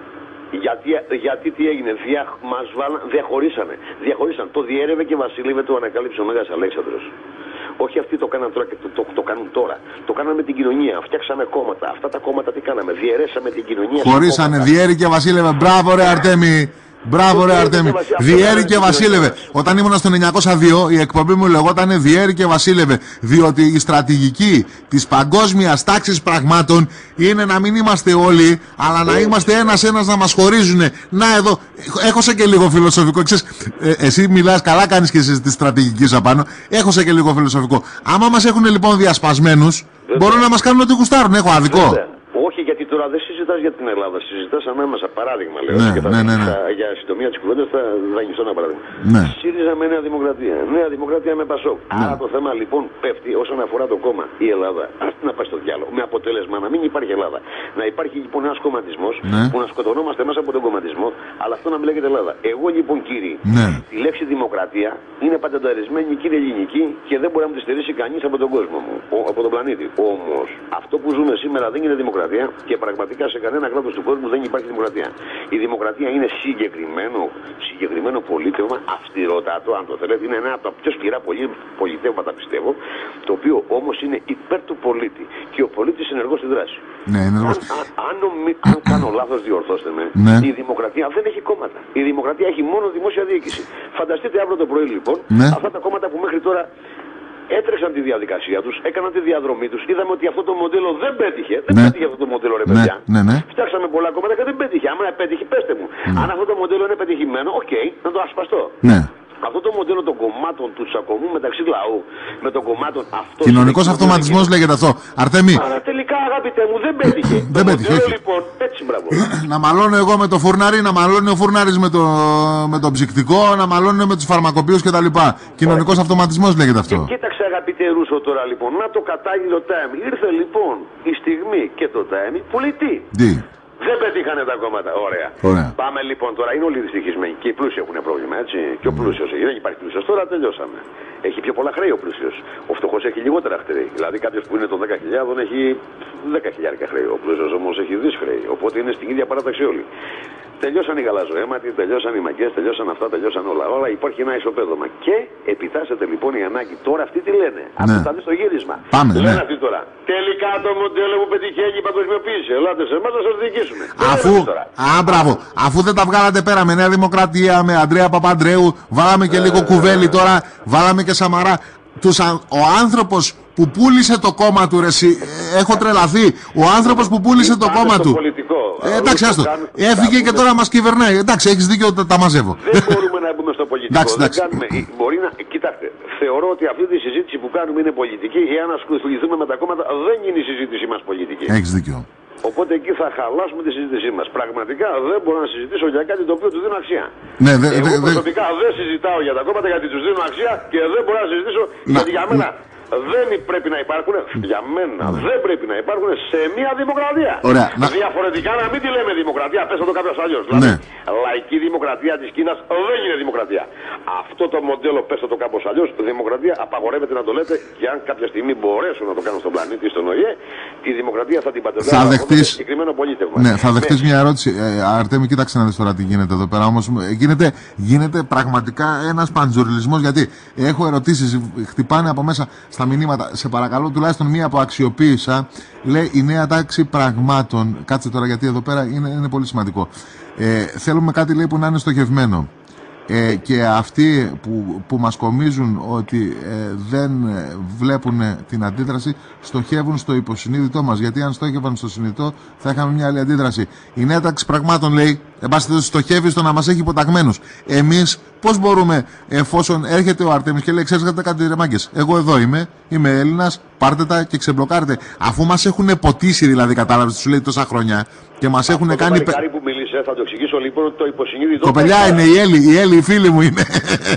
Γιατί, γιατί τι έγινε, Δια, μας βάλα, διαχωρίσανε. Διαχωρίσαν. Το διέρευε και βασίλευε, το ανακάλυψε ο Μέγας Αλέξανδρος. Όχι αυτοί το κάναν τώρα και το, το, το κάνουν τώρα. Το κάναμε την κοινωνία. Φτιάξαμε κόμματα. Αυτά τα κόμματα τι κάναμε, διαιρέσαμε την κοινωνία. Χωρίσανε, διέρη και βασίλευε. Μπράβο, ρε Αρτέμι. Μπράβο, ρε Αρτέμι. Διέρη και βασίλευε. Όταν ήμουν στο εννιακόσια δύο, η εκπομπή μου λεγόταν Διέρη και βασίλευε. Διότι η στρατηγική της παγκόσμιας τάξης πραγμάτων είναι να μην είμαστε όλοι, αλλά να είμαστε ένας-ένας να μας χωρίζουν. Να εδώ, έχωσε και λίγο φιλοσοφικό. Ξέρεις, ε, εσύ μιλάς, καλά κάνεις και εσύ τη στρατηγική σου απάνω. Έχωσε και λίγο φιλοσοφικό. Άμα μας έχουν λοιπόν διασπασμένους, μπορούν να μας κάνουν ό,τι γουστάρουν. Έχω άδικο. Όχι, γιατί τώρα δεν συζητάς για την Ελλάδα, συζητάς ανάμεσα. Παράδειγμα, λέω. Ναι, και θα, ναι, ναι, ναι. Θα, για συντομία της κουβέντας θα δανειστώ ένα παράδειγμα. Ναι. ΣΥΡΙΖΑ με Νέα Δημοκρατία. Νέα Δημοκρατία με ΠΑΣΟΚ. Ναι. Άρα το θέμα λοιπόν πέφτει όσον αφορά το κόμμα η Ελλάδα. Ας να πάει στο διάλογο. Με αποτέλεσμα να μην υπάρχει Ελλάδα. Να υπάρχει λοιπόν ένας κομματισμός, ναι, που να σκοτωνόμαστε μέσα από τον κομματισμό, αλλά αυτό να μην λέγεται Ελλάδα. Εγώ λοιπόν, κύριοι, ναι, τη λέξη δημοκρατία είναι πατενταρισμένη και είναι ελληνική και δεν μπορεί να μου τη στερήσει κανείς από τον κόσμο μου, από τον πλανήτη. Όμως αυτό που ζούμε σήμερα δεν είναι δημοκρατία. Και πραγματικά σε κανένα κράτος του κόσμου δεν υπάρχει δημοκρατία. Η δημοκρατία είναι συγκεκριμένο, συγκεκριμένο πολίτευμα, αυστηρότατο, αν το θέλετε. Είναι ένα από τα πιο σκληρά πολιτεύματα, πιστεύω, το οποίο όμως είναι υπέρ του πολίτη. Και ο πολίτης ενεργός στη δράση. Ναι, ενεργός. Αν, αν, αν, αν κάνω λάθος, διορθώστε με. Ναι. Η δημοκρατία δεν έχει κόμματα. Η δημοκρατία έχει μόνο δημόσια διοίκηση. Φανταστείτε αύριο το πρωί, λοιπόν, ναι, αυτά τα κόμματα που μέχρι τώρα έτρεξαν τη διαδικασία τους, έκαναν τη διαδρομή τους, είδαμε ότι αυτό το μοντέλο δεν πέτυχε. Δεν, ναι, πέτυχε αυτό το μοντέλο, ρε παιδιά. Ναι, ναι, ναι. Φτιάξαμε πολλά κόμματα και δεν πέτυχε. Άμα πέτυχε, πέστε μου. Ναι. Αν αυτό το μοντέλο είναι πετυχημένο, οκ, okay, να το ασπαστώ. Ναι. Αυτό το μοντέλο των κομμάτων του τσακωμού μεταξύ λαού με των κομμάτων αυτό. Κοινωνικός αυτοματισμός λέγεται αυτό. Αρτέμι. Αλλά τελικά, αγαπητέ μου, δεν πέτυχε. Δεν πέτυχε. Μοντέλο, λοιπόν, έτσι, μπράβο. Να μαλώνω εγώ με το φουρνάρι, να μαλώνει ο φουρνάρης με το, με το ψυκτικό, να μαλώνει με τους φαρμακοποιούς κτλ. Κοινωνικός αυτοματισμός λέγεται αυτό. Και κοίταξε, αγαπητέ Ρούσο, τώρα λοιπόν, να το κατάλληλο time. Ήρθε λοιπόν η στιγμή και το time που λέει τι. Τι. Δεν πετύχανε τα κόμματα. Ωραία. Ωραία. Πάμε λοιπόν τώρα. Είναι όλοι δυστυχισμένοι. Και οι πλούσιοι έχουν πρόβλημα, έτσι. Και ο πλούσιος. Δεν υπάρχει πλούσιος. Τώρα τελειώσαμε. Έχει πιο πολλά χρέη ο πλούσιος. Ο φτωχός έχει λιγότερα χρέη. Δηλαδή κάποιος που είναι των δέκα χιλιάδων έχει δέκα χιλιάρικα χρέη. Ο πλούσιος όμως έχει δις χρέη. Οπότε είναι στην ίδια παράταξη όλοι. Τελειώσαν οι γαλαζοαίματοι, τελειώσαν οι μαγκές, τελειώσαν αυτά, τελειώσαν όλα. Όλα υπάρχει ένα ισοπαίδωμα. Και επιτάσσεται λοιπόν η ανάγκη. Τώρα αυτοί τι λένε. Ναι. Αυτό θα δει στο γύρισμα. Πάμε, λένε ναι. αυτοί τώρα. Τελικά το μοντέλο που πετυχαίνει η παγκοσμιοποίηση. Ελάτε σε εμάς να σας διοικήσουμε. Αφού, α, μπράβο, αφού δεν τα βγάλατε πέρα με Νέα Δημοκρατία, με Αντρέα Παπαντρέου, βάλαμε και λίγο κουβέλι τώρα, βάλαμε και Σαμαρά. Τους, ο άνθρωπος που πούλησε το κόμμα του, ρε, εσύ, έχω τρελαθεί. Ο άνθρωπος που πούλησε το κόμμα του. Ε, εντάξει, άστο. Έφυγε και τώρα μας κυβερνάει. Εντάξει, έχεις δίκιο, τα, τα μαζεύω. Δεν μπορούμε να μπούμε στο πολιτικό. Εντάξει, εντάξει. Δεν κάνουμε, μπορεί να, κοιτάξτε, θεωρώ ότι αυτή τη συζήτηση που κάνουμε είναι πολιτική. Εάν ασχοληθούμε με τα κόμματα, δεν είναι η συζήτησή μας πολιτική. Έχεις δίκιο. Οπότε εκεί θα χαλάσουμε τη συζήτησή μας. Πραγματικά δεν μπορώ να συζητήσω για κάτι το οποίο του δίνω αξία. Ναι, δε, Εγώ δε, προσωπικά δε... δεν συζητάω για τα κόμματα γιατί τους δίνω αξία και δεν μπορώ να συζητήσω να, γιατί για μένα δεν πρέπει να υπάρχουν, για μένα ναι. δεν πρέπει να υπάρχουν σε μια δημοκρατία. Ωραία, να... Διαφορετικά να μην τη λέμε δημοκρατία, πες το κάποιος αλλιώς. Δηλαδή, ναι. λαϊκή δημοκρατία της Κίνας δεν είναι δημοκρατία. Αυτό το μοντέλο, πες το κάπως αλλιώς, δημοκρατία απαγορεύεται να το λέτε και αν κάποια στιγμή μπορέσουν να το κάνουν στον πλανήτη, στον ΟΗΕ, τη δημοκρατία θα την πατεντάρουν από δεχτείς... συγκεκριμένο πολίτευμα. Ναι, θα δεχτείς ναι. μια ερώτηση. Ε, Αρτέμι, κοίταξε να δεις τώρα τι γίνεται εδώ πέρα. Όμως γίνεται, γίνεται πραγματικά ένας παντζουρλισμός, γιατί έχω ερωτήσεις, χτυπάνε από μέσα στα μηνύματα. Σε παρακαλώ, τουλάχιστον μία που αξιοποίησα, λέει η νέα τάξη πραγμάτων. Κάτσε τώρα, γιατί εδώ πέρα είναι, είναι πολύ σημαντικό. Ε, θέλουμε κάτι, λέει, που να είναι στοχευμένο. Ε, και αυτοί που, που μας κομίζουν ότι ε, δεν βλέπουν την αντίδραση, στοχεύουν στο υποσυνείδητό μας. Γιατί αν στόχευαν στο συνειδητό, θα είχαμε μια άλλη αντίδραση. Η νέα τάξη πραγμάτων, λέει, εμπάσχετο, στοχεύει στο να μας έχει υποταγμένους. Εμείς πώς μπορούμε, εφόσον έρχεται ο Αρτέμις και λέει, ξέρεις κάτι, ρε μάγκες, εγώ εδώ είμαι, είμαι Έλληνας, πάρτε τα και ξεμπλοκάρετε. Αφού μας έχουν ποτίσει, δηλαδή, κατάλαβες, σου λέει τόσα χρόνια και μας έχουν αυτό κάνει. Το παλικάρι που μίλησε, θα το εξηγήσω λοιπόν, ότι το υποσυνείδητο. Κοπελιά είναι η Έλλη, η Έλλη, η φίλη μου είναι.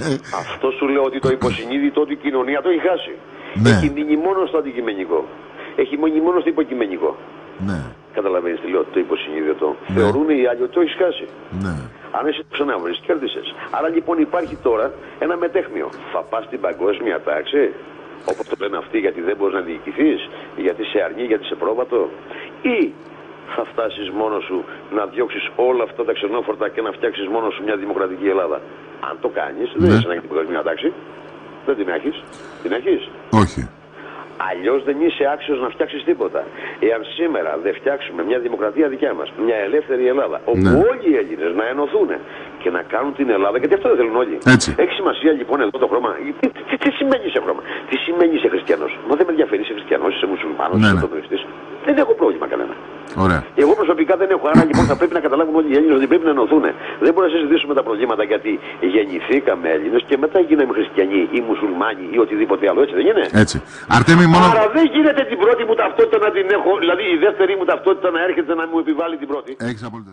Αυτό σου λέω, ότι το υποσυνείδητο, ότι η κοινωνία το έχει χάσει. Ναι. Έχει μείνει μόνο στο αντικειμενικό. Έχει μείνει μόνο στο υποκειμενικό. Ναι. Καταλαβαίνεις τι λέω, το υποσυνείδητο. Ναι. Θεωρούν οι άλλοι ότι το έχει χάσει. Ναι. Αν εσύ το ξαναβρεις, κέρδισες. Άρα λοιπόν υπάρχει τώρα ένα μετέχμιο. Θα πας στην παγκόσμια τάξη, όπως το λένε αυτοί, γιατί δεν μπορείς να διοικηθείς, γιατί σε αρνεί, γιατί σε πρόβατο, ή θα φτάσεις μόνος σου να διώξεις όλα αυτά τα ξενόφορτα και να φτιάξεις μόνος σου μια δημοκρατική Ελλάδα. Αν το κάνεις, ναι. δεν είσαι να έχεις την παγκόσμια τάξη. Δεν την έχεις. Την έχεις. Όχι. Αλλιώς δεν είσαι άξιος να φτιάξεις τίποτα. Εάν σήμερα δεν φτιάξουμε μια δημοκρατία δικιά μας, μια ελεύθερη Ελλάδα, όπου ναι. όλοι οι Έλληνες να ενωθούν και να κάνουν την Ελλάδα, γιατί αυτό δεν θέλουν όλοι. Έτσι. Έχει σημασία λοιπόν εδώ το χρώμα. Τι, τι, τι σημαίνει σε χρώμα, τι σημαίνει σε χριστιανός. Μα δεν με ενδιαφέρει, είσαι χριστιανός, είσαι μουσουλμάνος, ναι, είσαι ναι. ορθοδοξιστής. Δεν έχω πρόβλημα κανένα. Ωραία. Εγώ προσωπικά δεν έχω. Άρα λοιπόν θα πρέπει να καταλάβουν όλοι οι Έλληνες ότι πρέπει να ενωθούν. Δεν μπορούμε να συζητήσουμε τα προβλήματα γιατί γεννηθήκαμε Έλληνες και μετά γίναμε χριστιανοί ή μουσουλμάνοι ή οτιδήποτε άλλο. Έτσι δεν είναι. Έτσι. Αρτέμι, μόνο... Άρα δεν γίνεται την πρώτη μου ταυτότητα να την έχω, δηλαδή η δεύτερη μου ταυτότητα να έρχεται να μου επιβάλλει την πρώτη. Έχεις απολύτως.